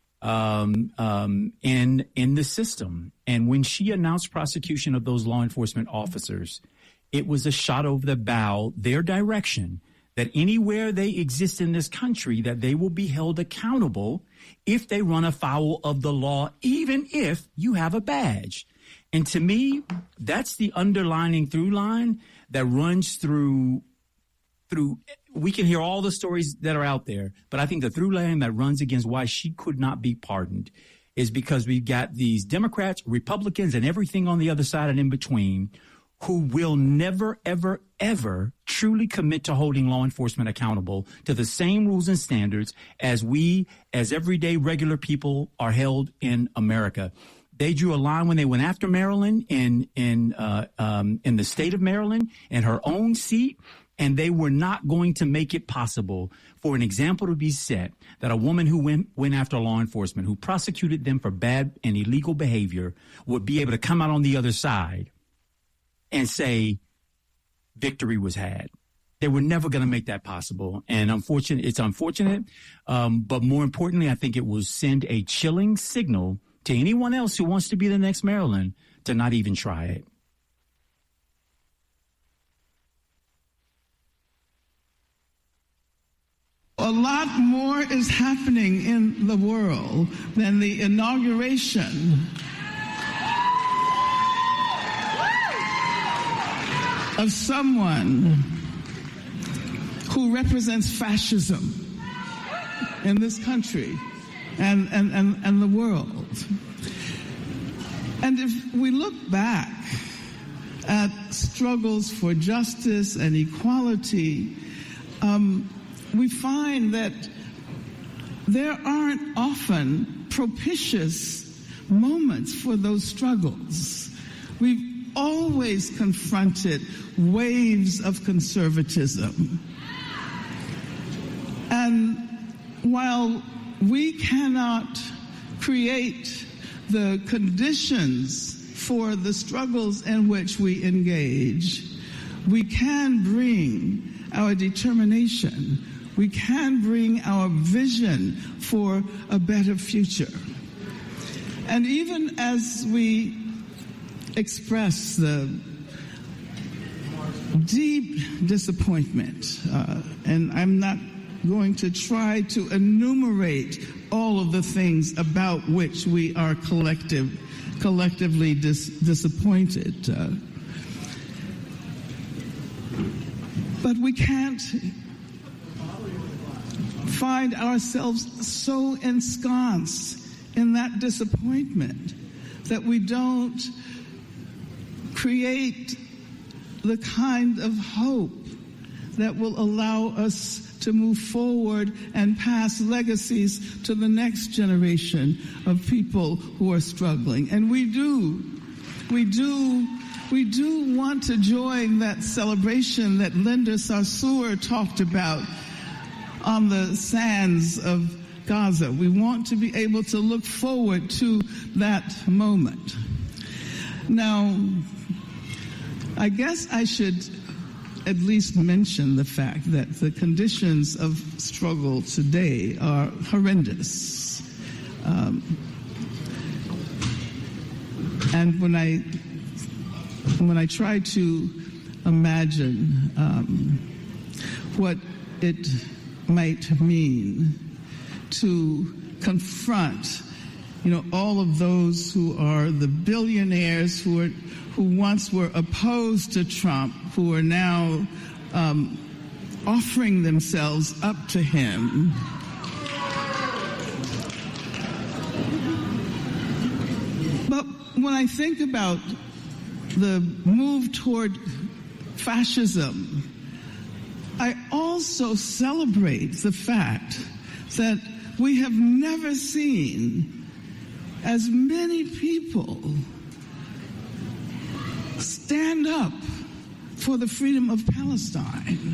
in the system. And when she announced prosecution of those law enforcement officers, it was a shot over the bow, their direction, that anywhere they exist in this country, that they will be held accountable if they run afoul of the law, even if you have a badge. And to me, that's the underlining through line that runs through. We can hear all the stories that are out there, but I think the through line that runs against why she could not be pardoned is because we've got these Democrats, Republicans, and everything on the other side and in between who will never, ever, ever truly commit to holding law enforcement accountable to the same rules and standards as we, as everyday regular people, are held in America. They drew a line when they went after Maryland in the state of Maryland in her own seat. And they were not going to make it possible for an example to be set that a woman who went after law enforcement, who prosecuted them for bad and illegal behavior, would be able to come out on the other side and say victory was had. They were never going to make that possible. And it's unfortunate. But more importantly, I think it will send a chilling signal to anyone else who wants to be the next Maryland to not even try it. A lot more is happening in the world than the inauguration of someone who represents fascism in this country and the world. And if we look back at struggles for justice and equality, we find that there aren't often propitious moments for those struggles. We've always confronted waves of conservatism. And while we cannot create the conditions for the struggles in which we engage, we can bring our determination. We can bring our vision for a better future. And even as we express the deep disappointment, and I'm not going to try to enumerate all of the things about which we are collectively disappointed, but we can't find ourselves so ensconced in that disappointment that we don't create the kind of hope that will allow us to move forward and pass legacies to the next generation of people who are struggling. And we do want to join that celebration that Linda Sarsour talked about on the sands of Gaza. We want to be able to look forward to that moment. Now, I guess I should at least mention the fact that the conditions of struggle today are horrendous. And when I try to imagine what it might mean to confront, all of those who are the billionaires who once were opposed to Trump, who are now offering themselves up to him. But when I think about the move toward fascism, I also celebrate the fact that we have never seen as many people stand up for the freedom of Palestine.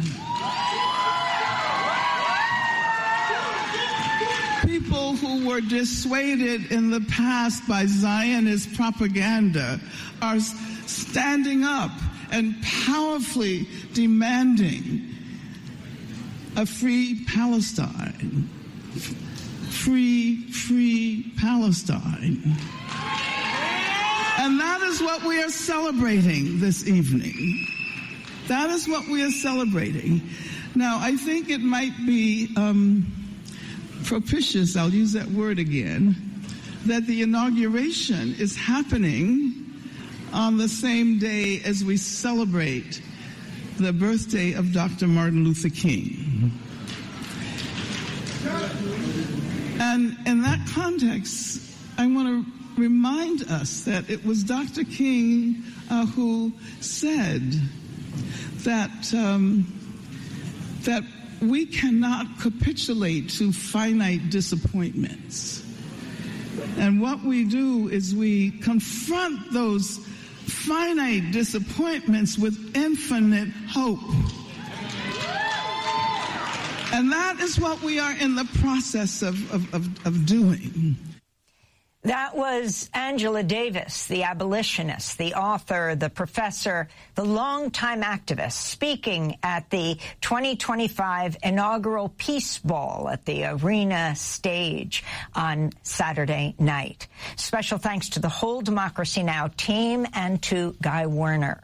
People who were dissuaded in the past by Zionist propaganda are standing up and powerfully demanding a free Palestine. Free Palestine. And that is what we are celebrating this evening. That is what we are celebrating. Now, I think it might be propitious, I'll use that word again, that the inauguration is happening on the same day as we celebrate the birthday of Dr. Martin Luther King. And in that context, I want to remind us that it was Dr. King who said that that we cannot capitulate to finite disappointments. And what we do is we confront those finite disappointments with infinite hope. And that is what we are in the process of doing. That was Angela Davis, the abolitionist, the author, the professor, the longtime activist, speaking at the 2025 inaugural Peace Ball at the Arena stage on Saturday night. Special thanks to the whole Democracy Now! Team and to Guy Werner.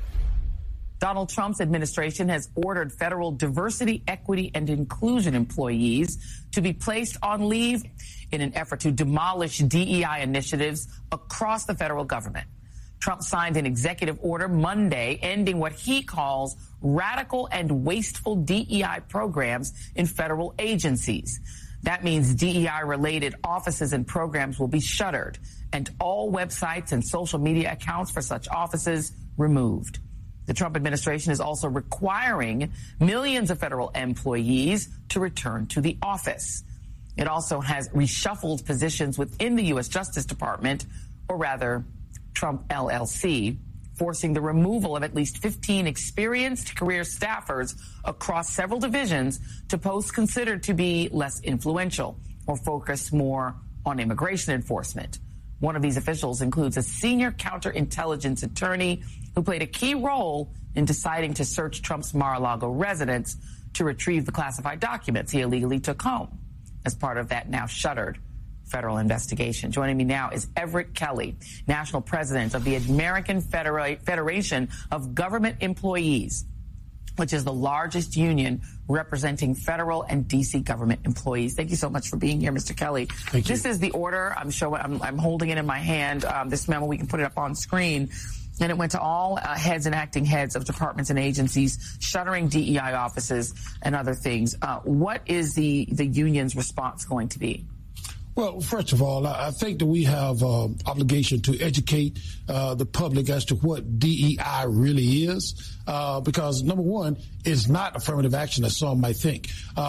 Donald Trump's administration has ordered federal diversity, equity, and inclusion employees to be placed on leave in an effort to demolish DEI initiatives across the federal government. Trump signed an executive order Monday ending what he calls radical and wasteful DEI programs in federal agencies. That means DEI-related offices and programs will be shuttered and all websites and social media accounts for such offices removed. The Trump administration is also requiring millions of federal employees to return to the office. It also has reshuffled positions within the U.S. Justice Department, or rather, Trump LLC, forcing the removal of at least 15 experienced career staffers across several divisions to posts considered to be less influential or focus more on immigration enforcement. One of these officials includes a senior counterintelligence attorney who played a key role in deciding to search Trump's Mar-a-Lago residence to retrieve the classified documents he illegally took home as part of that now shuttered federal investigation. Joining me now is Everett Kelly, National President of the American Federation of Government Employees, which is the largest union representing federal and D.C. government employees. Thank you so much for being here, Mr. Kelly. Thank you. This is the order. I'm holding it in my hand. This memo, we can put it up on screen. And it went to all heads and acting heads of departments and agencies, shuttering DEI offices and other things. What is the union's response going to be? Well, first of all, I think that we have obligation to educate the public as to what DEI really is, because number one, it's not affirmative action as some might think.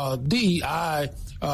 DEI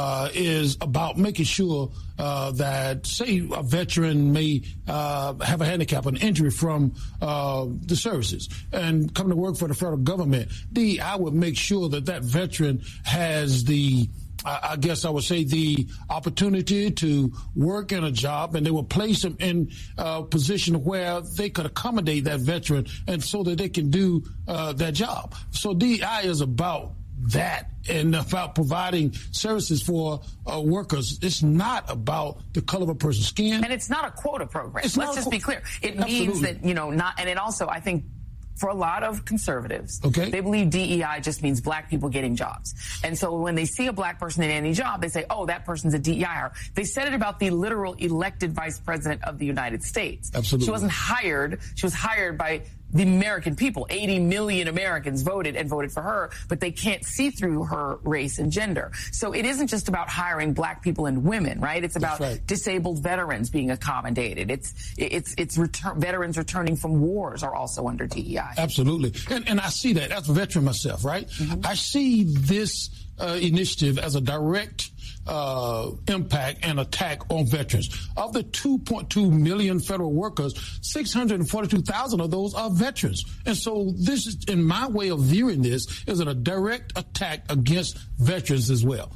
is about making sure that, say, a veteran may have a handicap, an injury from the services, and come to work for the federal government. DEI would make sure that that veteran has the I guess I would say, the opportunity to work in a job, and they will place them in a position where they could accommodate that veteran and so that they can do that job. So DEI is about that and about providing services for workers. It's not about the color of a person's skin. And it's not a quota program. Let's just be clear. It means that, and it also, I think, for a lot of conservatives, they believe DEI just means black people getting jobs. And so when they see a black person in any job, they say, oh, that person's a DEI. They said it about the literal elected vice president of the United States. Absolutely. She wasn't hired. She was hired by the American people. 80 million Americans voted for her, but they can't see through her race and gender. So it isn't just about hiring black people and women, right? It's about disabled veterans being accommodated. It's veterans returning from wars are also under DEI. Absolutely. And I see that as a veteran myself, right? Mm-hmm. I see this initiative as a direct impact and attack on veterans. Of the 2.2 million federal workers, 642,000 of those are veterans. And so this is, in my way of viewing this, is a direct attack against veterans as well.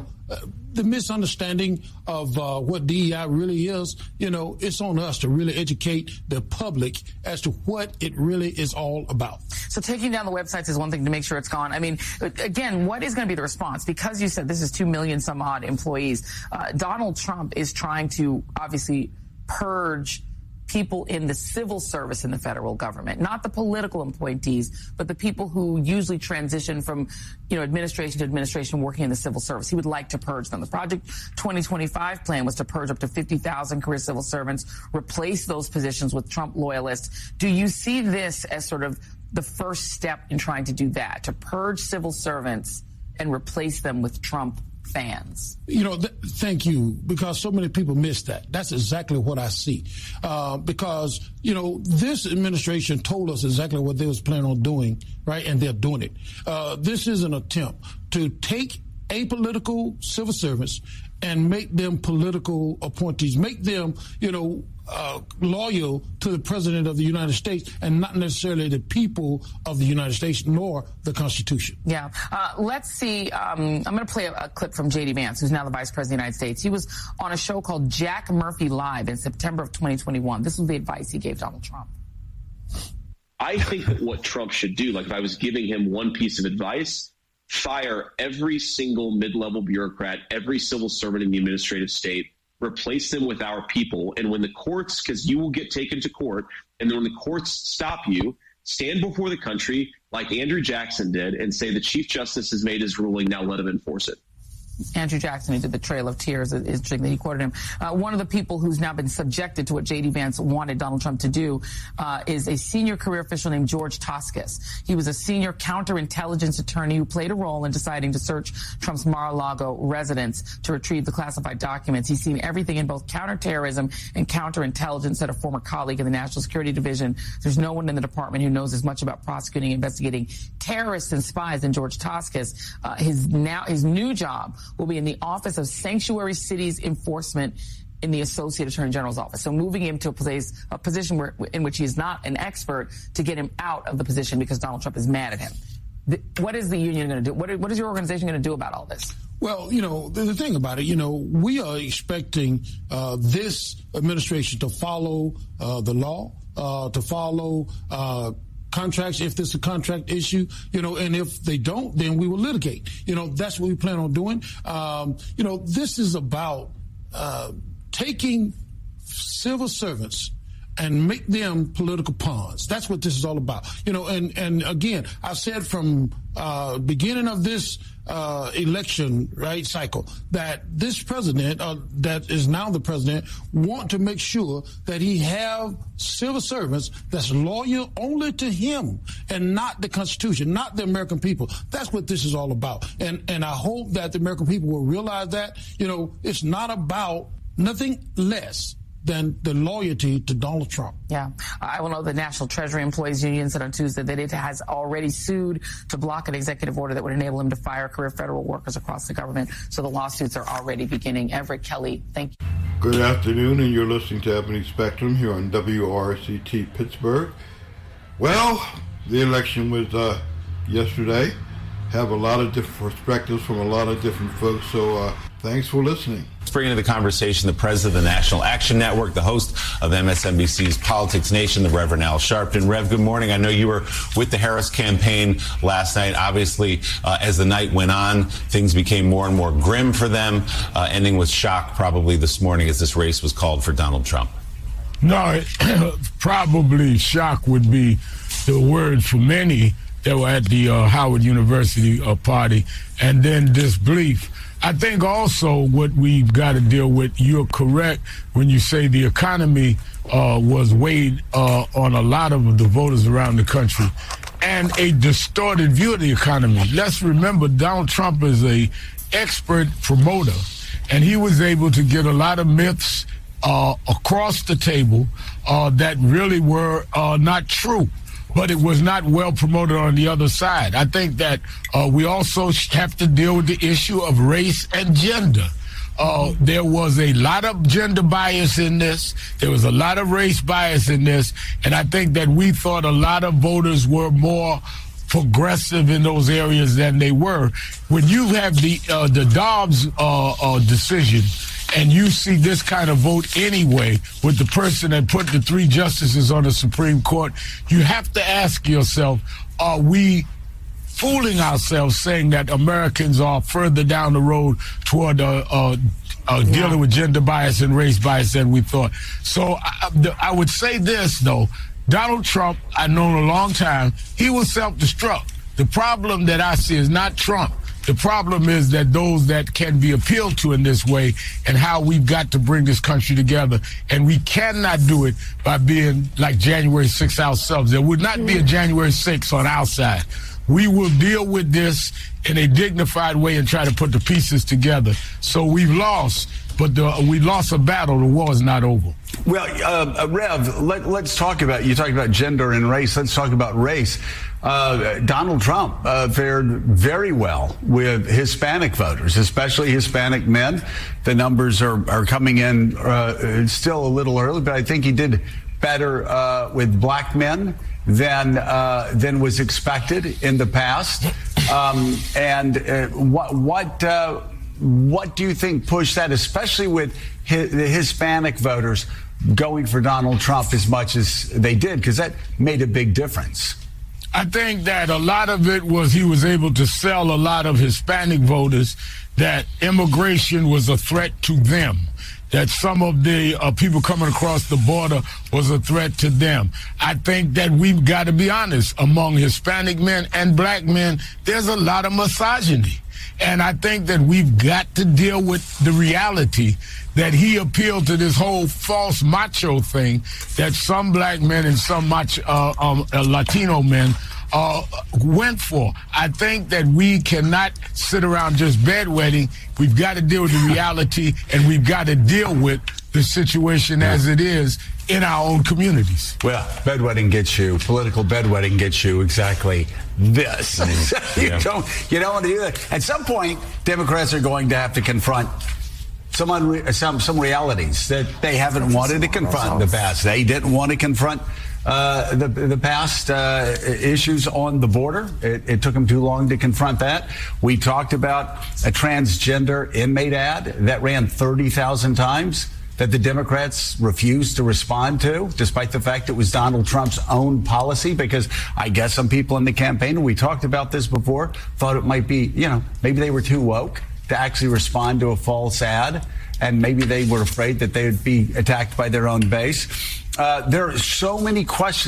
The misunderstanding of what DEI really is, it's on us to really educate the public as to what it really is all about. So taking down the websites is one thing, to make sure it's gone. I mean, again, what is going to be the response? Because you said this is 2 million some odd employees. Donald Trump is trying to obviously purge people in the civil service in the federal government, not the political appointees, but the people who usually transition from, administration to administration working in the civil service. He would like to purge them. The Project 2025 plan was to purge up to 50,000 career civil servants, replace those positions with Trump loyalists. Do you see this as sort of the first step in trying to do that, to purge civil servants and replace them with Trump fans? Thank you, because so many people miss that. That's exactly what I see. Because, this administration told us exactly what they was planning on doing, right? And they're doing it. This is an attempt to take apolitical civil servants and make them political appointees, make them, loyal to the president of the United States and not necessarily the people of the United States nor the Constitution. Yeah. Let's see. I'm going to play a clip from J.D. Vance, who's now the Vice President of the United States. He was on a show called Jack Murphy Live in September of 2021. This was the advice he gave Donald Trump. I think that what Trump should do, like if I was giving him one piece of advice, fire every single mid-level bureaucrat, every civil servant in the administrative state, replace them with our people. And when the courts, because you will get taken to court, and then when the courts stop you, stand before the country like Andrew Jackson did and say the Chief Justice has made his ruling, now let him enforce it. Andrew Jackson, who did the Trail of Tears, is interesting that he quoted him. One of the people who's now been subjected to what J.D. Vance wanted Donald Trump to do is a senior career official named George Toscas. He was a senior counterintelligence attorney who played a role in deciding to search Trump's Mar-a-Lago residence to retrieve the classified documents. He's seen everything in both counterterrorism and counterintelligence, said a former colleague in the National Security Division. There's no one in the department who knows as much about prosecuting and investigating terrorists and spies than George Toscas. His new job will be in the Office of Sanctuary Cities Enforcement in the Associate Attorney General's office. So moving him to a position in which he is not an expert, to get him out of the position because Donald Trump is mad at him. What is the union going to do? What is your organization going to do about all this? Well, the thing about it, we are expecting this administration to follow the law, to follow contracts if there's a contract issue, and if they don't, then we will litigate. That's what we plan on doing. This is about taking civil servants and make them political pawns. That's what this is all about. And again, I said from beginning of this election cycle that this president, that is now the president, want to make sure that he have civil servants that's loyal only to him and not the Constitution, not the American people. That's what this is all about. And I hope that the American people will realize that, it's not about nothing less than the loyalty to Donald Trump. Yeah. I will know the National Treasury Employees Union said on Tuesday that it has already sued to block an executive order that would enable him to fire career federal workers across the government. So the lawsuits are already beginning. Everett Kelly, thank you. Good afternoon, and you're listening to Ebony Spectrum here on WRCT Pittsburgh. Well, the election was yesterday, have a lot of different perspectives from a lot of different folks. So thanks for listening. Let's bring into the conversation the president of the National Action Network, the host of MSNBC's Politics Nation, the Reverend Al Sharpton. Rev, good morning. I know you were with the Harris campaign last night. Obviously, as the night went on, things became more and more grim for them, ending with shock probably this morning as this race was called for Donald Trump. No, probably shock would be the word for many that were at the Howard University party, and then disbelief. I think also what we've got to deal with, you're correct when you say the economy was weighed on a lot of the voters around the country, and a distorted view of the economy. Let's remember Donald Trump is an expert promoter, and he was able to get a lot of myths across the table that really were not true. But it was not well promoted on the other side. I think that we also have to deal with the issue of race and gender. There was a lot of gender bias in this. There was a lot of race bias in this. And I think that we thought a lot of voters were more progressive in those areas than they were. When you have the Dobbs decision, and you see this kind of vote anyway with the person that put the 3 justices on the Supreme Court, you have to ask yourself, are we fooling ourselves saying that Americans are further down the road toward dealing with gender bias and race bias than we thought? So I would say this, though. Donald Trump, I've known a long time, he will self-destruct. The problem that I see is not Trump. The problem is that those that can be appealed to in this way, and how we've got to bring this country together. And we cannot do it by being like January 6th ourselves. There would not be a January 6th on our side. We will deal with this in a dignified way and try to put the pieces together. So we've lost, but we lost a battle. The war is not over. Well, Rev, let's talk about, you talked about gender and race. Let's talk about race. Donald Trump fared very well with Hispanic voters, especially Hispanic men. The numbers are coming in still a little early, but I think he did better with black men than was expected in the past. What do you think pushed that, especially with the Hispanic voters going for Donald Trump as much as they did? Because that made a big difference. I think that a lot of it was he was able to sell a lot of Hispanic voters that immigration was a threat to them, that some of the people coming across the border was a threat to them. I think that we've got to be honest, among Hispanic men and black men, there's a lot of misogyny. And I think that we've got to deal with the reality that he appealed to this whole false macho thing that some black men and some Latino men went for. I think that we cannot sit around just bedwetting. We've got to deal with the reality, and we've got to deal with the situation as it is in our own communities. Well, bedwetting gets you, political bedwetting gets you exactly this. You don't want to do that. At some point, Democrats are going to have to confront some realities that they haven't wanted to confront in the past. They didn't want to confront the past issues on the border. It took them too long to confront that. We talked about a transgender inmate ad that ran 30,000 times that the Democrats refused to respond to, despite the fact it was Donald Trump's own policy, because I guess some people in the campaign, and we talked about this before, thought it might be, maybe they were too woke to actually respond to a false ad, and maybe they were afraid that they would be attacked by their own base. There are so many questions